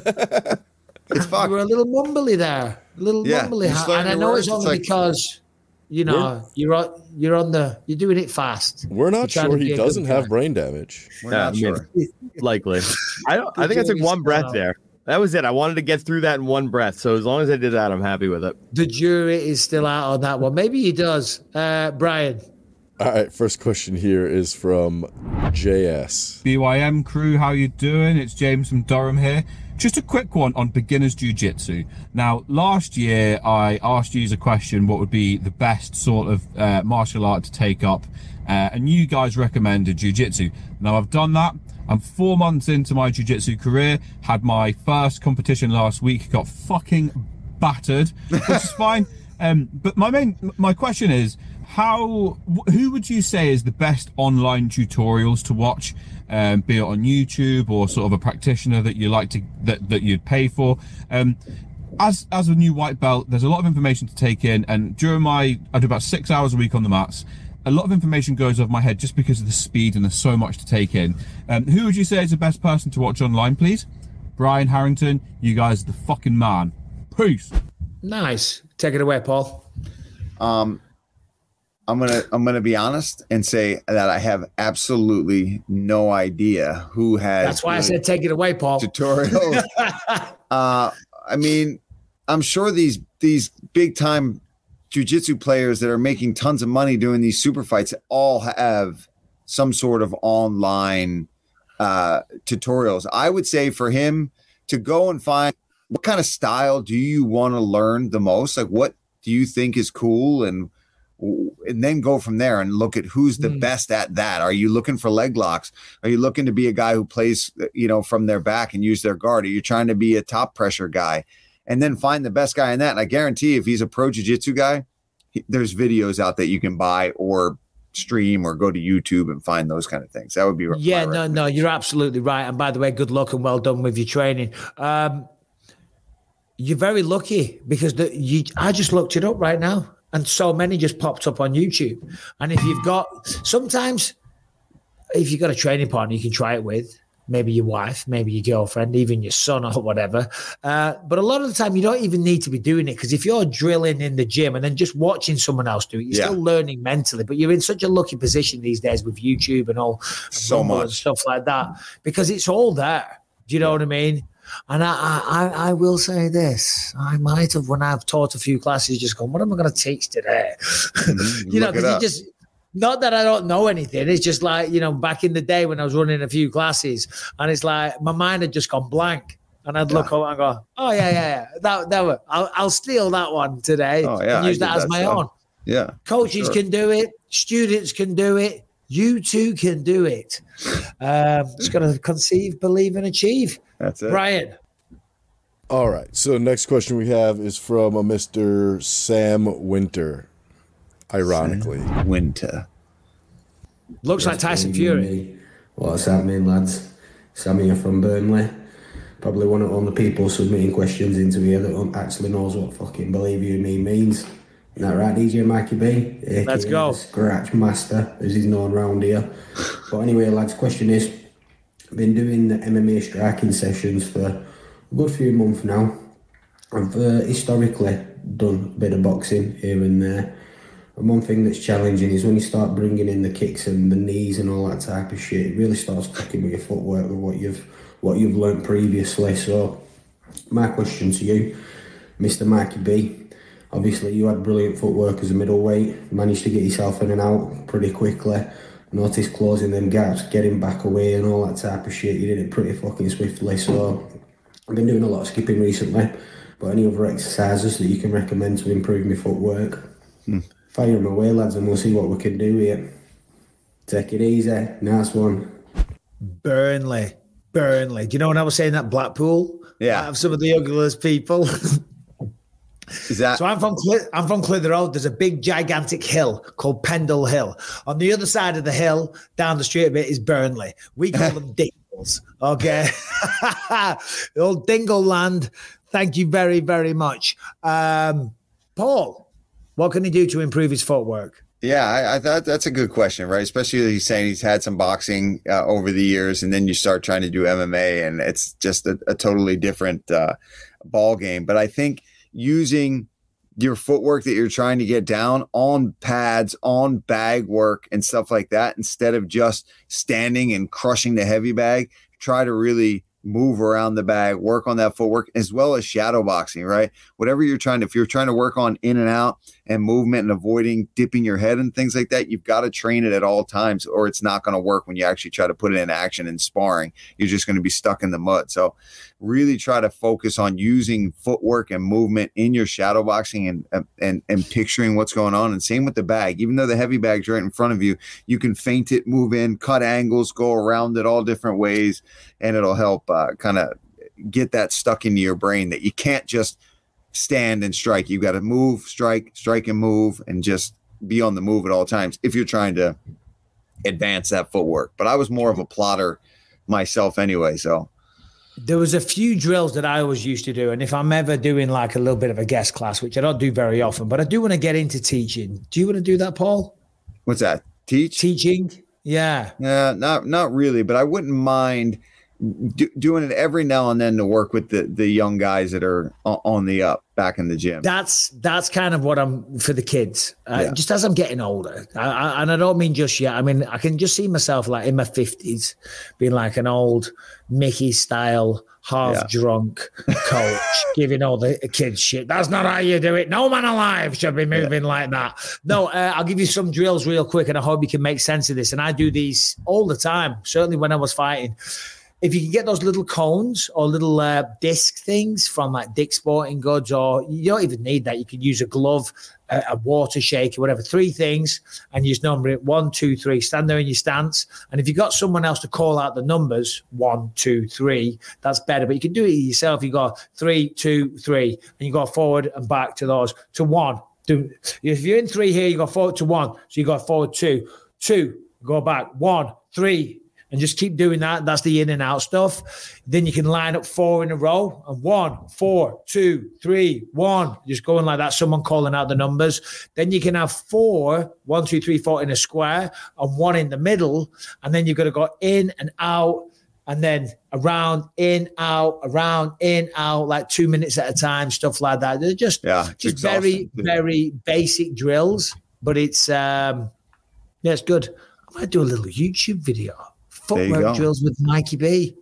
It's fucked. You were a little mumbly there. Mumbly. And I know it's only because, you know, you're doing it fast. We're not sure he doesn't have brain damage. We're not sure. Likely. I think I took one breath there. That was it. I wanted to get through that in one breath. So as long as I did that, I'm happy with it. The jury is still out on that one. Maybe he does. Brian. All right. First question here is from JS. BYM crew, how you doing? It's James from Durham here. Just a quick one on beginner's jiu-jitsu. Now, last year, I asked you a question, what would be the best sort of martial art to take up? And you guys recommended jiu-jitsu. Now, I've done that. I'm 4 months into my jiu-jitsu career, had my first competition last week, got fucking battered, which is fine. But my question is, who would you say is the best online tutorials to watch, be it on YouTube or sort of a practitioner that you like to that you'd pay for? As a new white belt, there's a lot of information to take in, and during I do about 6 hours a week on the mats. A lot of information goes over my head just because of the speed and there's so much to take in. Who would you say is the best person to watch online, please? Brian Harrington, you guys are the fucking man. Peace. Nice. Take it away, Paul. I'm gonna be honest and say that I have absolutely no idea who has. That's why I said take it away, Paul. Tutorials. I mean, I'm sure these big time jiu-jitsu players that are making tons of money doing these super fights all have some sort of online tutorials. I would say for him to go and find what kind of style do you want to learn the most? Like, what do you think is cool? And then go from there and look at who's the best at that. Are you looking for leg locks? Are you looking to be a guy who plays, from their back and use their guard? Are you trying to be a top pressure guy? And then find the best guy in that. And I guarantee if he's a pro jiu-jitsu guy, there's videos out that you can buy or stream or go to YouTube and find those kind of things. That would be no, you're absolutely right. And by the way, good luck and well done with your training. You're very lucky because I just looked it up right now, and so many just popped up on YouTube. And if you've got a training partner you can try it with, maybe your wife, maybe your girlfriend, even your son or whatever. But a lot of the time you don't even need to be doing it, because if you're drilling in the gym and then just watching someone else do it, you're still learning mentally. But you're in such a lucky position these days with YouTube and all so much and stuff like that, because it's all there. Do you know what I mean? And I will say this. I might have, when I've taught a few classes, just gone, what am I going to teach today? Because you just... Not that I don't know anything. It's just like, back in the day when I was running a few classes, and it's like my mind had just gone blank, and I'd look up and go, oh, yeah. That I'll steal that one today and use that as my own. Yeah. Coaches can do it. Students can do it. You too can do it. Just got to conceive, believe, and achieve. That's it. Brian. All right. So next question we have is from a Mr. Sam Winter. Ironically, Winter looks like Tyson Fury. What's happening, lads? Sam here from Burnley. Probably one of the only people submitting questions into here that actually knows what fucking believe you me means. Isn't that right, DJ Mikey B? Let's go. Scratch Master, as he's known around here. But anyway, lads, question is, I've been doing the MMA striking sessions for a good few months now. I've historically done a bit of boxing here and there. And one thing that's challenging is when you start bringing in the kicks and the knees and all that type of shit, it really starts fucking with your footwork with what you've learnt previously. So my question to you, Mr. Mikey B, obviously you had brilliant footwork as a middleweight, managed to get yourself in and out pretty quickly, noticed closing them gaps, getting back away and all that type of shit. You did it pretty fucking swiftly. So I've been doing a lot of skipping recently, but any other exercises that you can recommend to improve my footwork? Fire them away, lads, and we'll see what we can do here. Take it easy. Nice one. Burnley. Do you know when I was saying that Blackpool? Yeah. I have some of the ugliest people. Is that so? I'm from Clitheroe. There's a big, gigantic hill called Pendle Hill. On the other side of the hill, down the street a bit, is Burnley. We call them Dingles. Okay, the old Dingle land. Thank you very, very much, Paul. What can he do to improve his footwork? Yeah, I thought that's a good question, right? Especially he's saying he's had some boxing over the years, and then you start trying to do MMA, and it's just a totally different ball game. But I think using your footwork that you're trying to get down on pads, on bag work and stuff like that, instead of just standing and crushing the heavy bag, try to really move around the bag, work on that footwork, as well as shadow boxing, right? Whatever you're trying to, if you're trying to work on in and out and movement and avoiding dipping your head and things like that, you've got to train it at all times, or it's not going to work when you actually try to put it in action in sparring. You're just going to be stuck in the mud. So really try to focus on using footwork and movement in your shadow boxing and picturing what's going on. And same with the bag. Even though the heavy bag's right in front of you, you can feint it, move in, cut angles, go around it all different ways, and it'll help kind of get that stuck into your brain that you can't just stand and strike. You got to move, strike and move, and just be on the move at all times if you're trying to advance that footwork. But I was more of a plotter myself anyway, so. There was a few drills that I always used to do, and if I'm ever doing like a little bit of a guest class, which I don't do very often, but I do want to get into teaching. Do you want to do that, Paul? What's that? Teaching? Yeah. Yeah, not really, but I wouldn't mind doing it every now and then to work with the young guys that are on the up back in the gym. That's kind of what I'm for the kids. Just as I'm getting older, and I don't mean just yet. I mean, I can just see myself like in my 50s being like an old Mickey style, half drunk coach giving all the kids shit. That's not how you do it. No man alive should be moving like that. No, I'll give you some drills real quick, and I hope you can make sense of this. And I do these all the time, certainly when I was fighting. If you can get those little cones or little disc things from like Dick's Sporting Goods, or you don't even need that. You can use a glove, a water shaker, whatever, 3 things, and you just number it 1, 2, 3. Stand there in your stance. And if you've got someone else to call out the numbers, 1, 2, 3, that's better. But you can do it yourself. You go 3, 2, 3, and you go forward and back to those, to 1. If you're in 3 here, you go forward to 1. So you go forward 2, go back 1, 3. And just keep doing that. That's the in and out stuff. Then you can line up 4 in a row. And 1, 4, 2, 3, 1. Just going like that. Someone calling out the numbers. Then you can have 4, 1, 2, 3, 4 in a square, and 1 in the middle. And then you've got to go in and out, and then around, in, out, around, in, out, like 2 minutes at a time, stuff like that. They're just very, very basic drills. But it's it's good. I might do a little YouTube video. Footwork drills with Mikey B.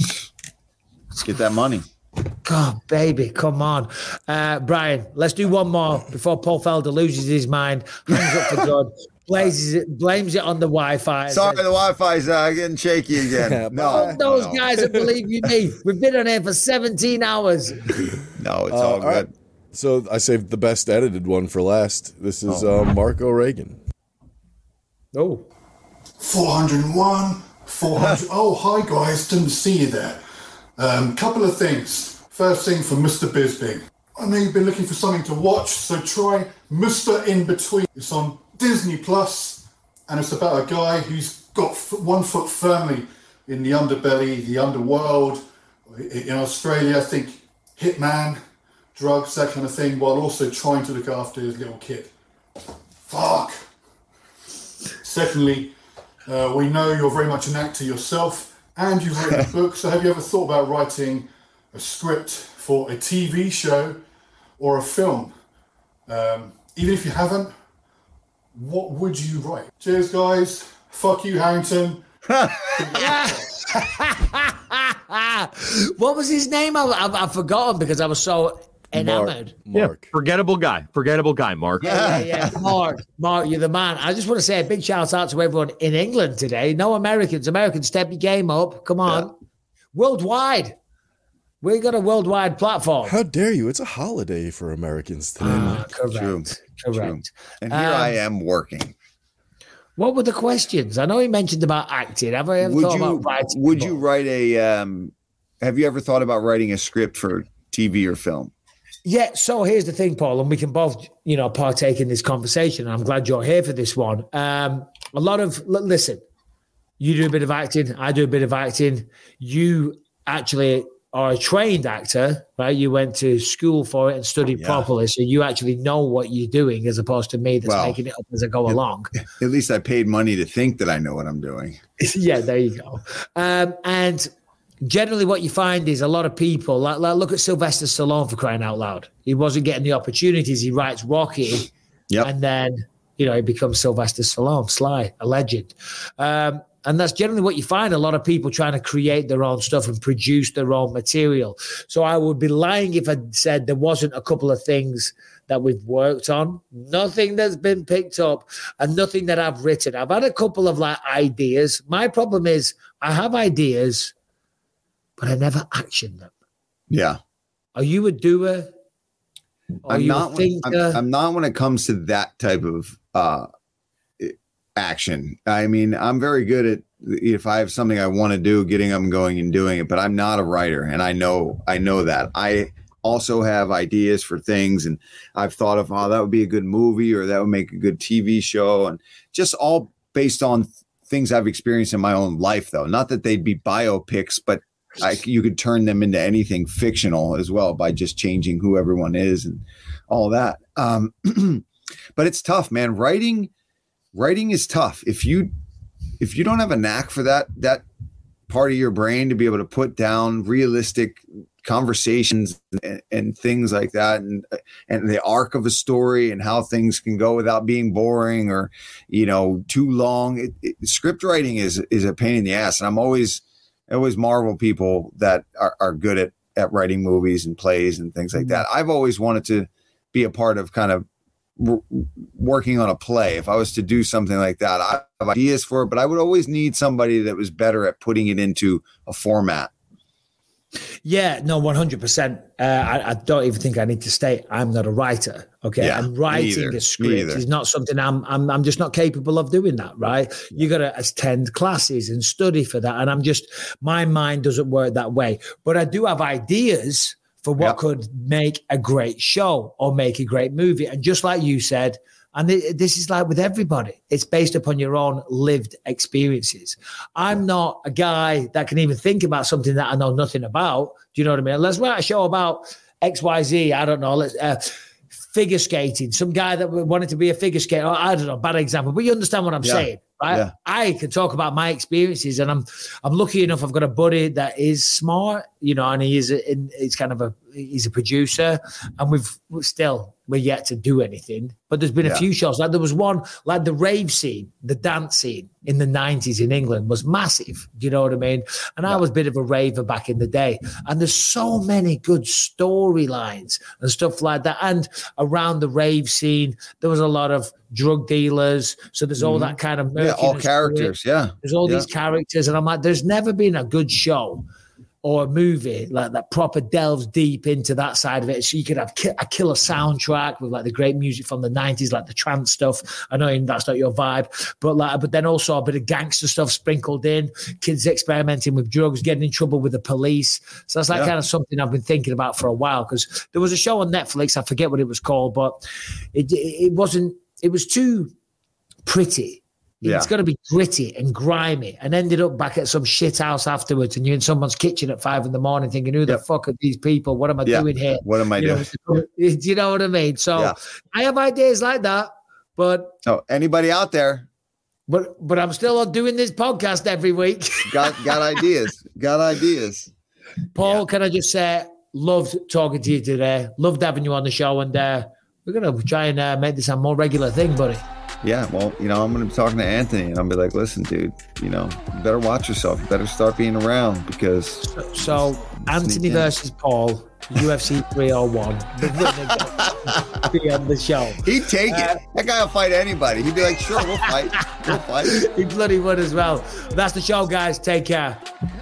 Let's get that money. God, baby, come on. Brian, let's do one more before Paul Felder loses his mind, hangs up for good, blames it on the Wi-Fi. Sorry, the Wi-Fi's getting shaky again. No, those guys that believe you me. We've been on here for 17 hours. No, it's all good. Right. So I saved the best edited one for last. This is Marco Reagan. Oh. 401, 400. Oh, hi guys, didn't see you there. Couple of things. First thing for Mr. Bisping. I know you've been looking for something to watch, so try Mr. In Between. It's on Disney Plus, and it's about a guy who's got 1 foot firmly in the underbelly, the underworld. In Australia, I think hitman, drugs, that kind of thing, while also trying to look after his little kid. Fuck. Secondly, we know you're very much an actor yourself, and you've written a book. So have you ever thought about writing a script for a TV show or a film? Even if you haven't, what would you write? Cheers, guys. Fuck you, Harrington. What was his name? I've forgotten because I was so enamored. Mark. Forgettable guy, Mark. Yeah. Mark, you're the man. I just want to say a big shout out to everyone in England today. No Americans. Americans, step your game up. Come on. Yeah. Worldwide. We got a worldwide platform. How dare you? It's a holiday for Americans today. Correct. And here I am working. What were the questions? I know he mentioned about acting. Have I ever thought about writing? Would you write have you ever thought about writing a script for TV or film? Yeah, so here's the thing, Paul, and we can both, partake in this conversation. I'm glad you're here for this one. Listen, you do a bit of acting, I do a bit of acting. You actually are a trained actor, right? You went to school for it and studied properly, so you actually know what you're doing as opposed to me that's making it up as I go along. At least I paid money to think that I know what I'm doing. Yeah, there you go. And generally what you find is a lot of people, like look at Sylvester Stallone, for crying out loud. He wasn't getting the opportunities. He writes Rocky, and then, he becomes Sylvester Stallone, Sly, a legend. And that's generally what you find, a lot of people trying to create their own stuff and produce their own material. So I would be lying if I said there wasn't a couple of things that we've worked on, nothing that's been picked up and nothing that I've written. I've had a couple of ideas. My problem is I have ideas, but I never action them. Yeah. Are you a doer? I'm not when it comes to that type of action. I mean, I'm very good at, if I have something I want to do, getting up and going and doing it, but I'm not a writer. And I know that. I also have ideas for things, and I've thought of, that would be a good movie, or that would make a good TV show, and just all based on things I've experienced in my own life, though. Not that they'd be biopics, but you could turn them into anything fictional as well by just changing who everyone is and all that. But it's tough, man. Writing is tough. If you don't have a knack for that part of your brain to be able to put down realistic conversations and things like that, and the arc of a story and how things can go without being boring or too long. Script writing is a pain in the ass, and I always marvel people that are good at writing movies and plays and things like that. I've always wanted to be a part of kind of working on a play. If I was to do something like that, I have ideas for it, but I would always need somebody that was better at putting it into a format. Yeah, no, 100%. I don't even think I need to state I'm not a writer. Okay, yeah, and writing a script is not something I'm just not capable of doing that. Right? You got to attend classes and study for that, and my mind doesn't work that way. But I do have ideas for what could make a great show or make a great movie. And just like you said, and this is like with everybody, it's based upon your own lived experiences. I'm not a guy that can even think about something that I know nothing about. Do you know what I mean? Let's write a show about XYZ. I don't know. Let's figure skating. Some guy that wanted to be a figure skater. I don't know. Bad example, but you understand what I'm saying, right? Yeah. I can talk about my experiences, and I'm lucky enough. I've got a buddy that is smart, and he's a producer, and we're yet to do anything. But there's been a few shows. Like there was one, like the rave scene, the dance scene in the 90s in England was massive. Do you know what I mean? And I was a bit of a raver back in the day. And there's so many good storylines and stuff like that. And around the rave scene, there was a lot of drug dealers. So there's all that kind of all characters. There's all these characters. And I'm like, there's never been a good show or a movie like that proper delves deep into that side of it. So you could have a killer soundtrack with like the great music from the 90s, like the trance stuff. I know that's not your vibe, but then also a bit of gangster stuff sprinkled in, kids experimenting with drugs, getting in trouble with the police. So that's kind of something I've been thinking about for a while, because there was a show on Netflix, I forget what it was called, but it was too pretty. It's going to be gritty and grimy, and ended up back at some shit house afterwards, and you're in someone's kitchen at 5 a.m. thinking, who the fuck are these people? What am I doing here? What am I doing? Do you know what I mean? So I have ideas like that, but... Oh, anybody out there? But I'm still doing this podcast every week. Got ideas. Got ideas. Paul, can I just say, loved talking to you today. Loved having you on the show, and we're gonna try and make this a more regular thing, buddy. Yeah, well, I'm going to be talking to Anthony, and I'll be like, listen, dude, you better watch yourself. You better start being around because. So Anthony versus Paul, UFC 301. The winner be on the show. He'd take it. That guy will fight anybody. He'd be like, sure, we'll fight. We'll fight. He bloody would as well. That's the show, guys. Take care.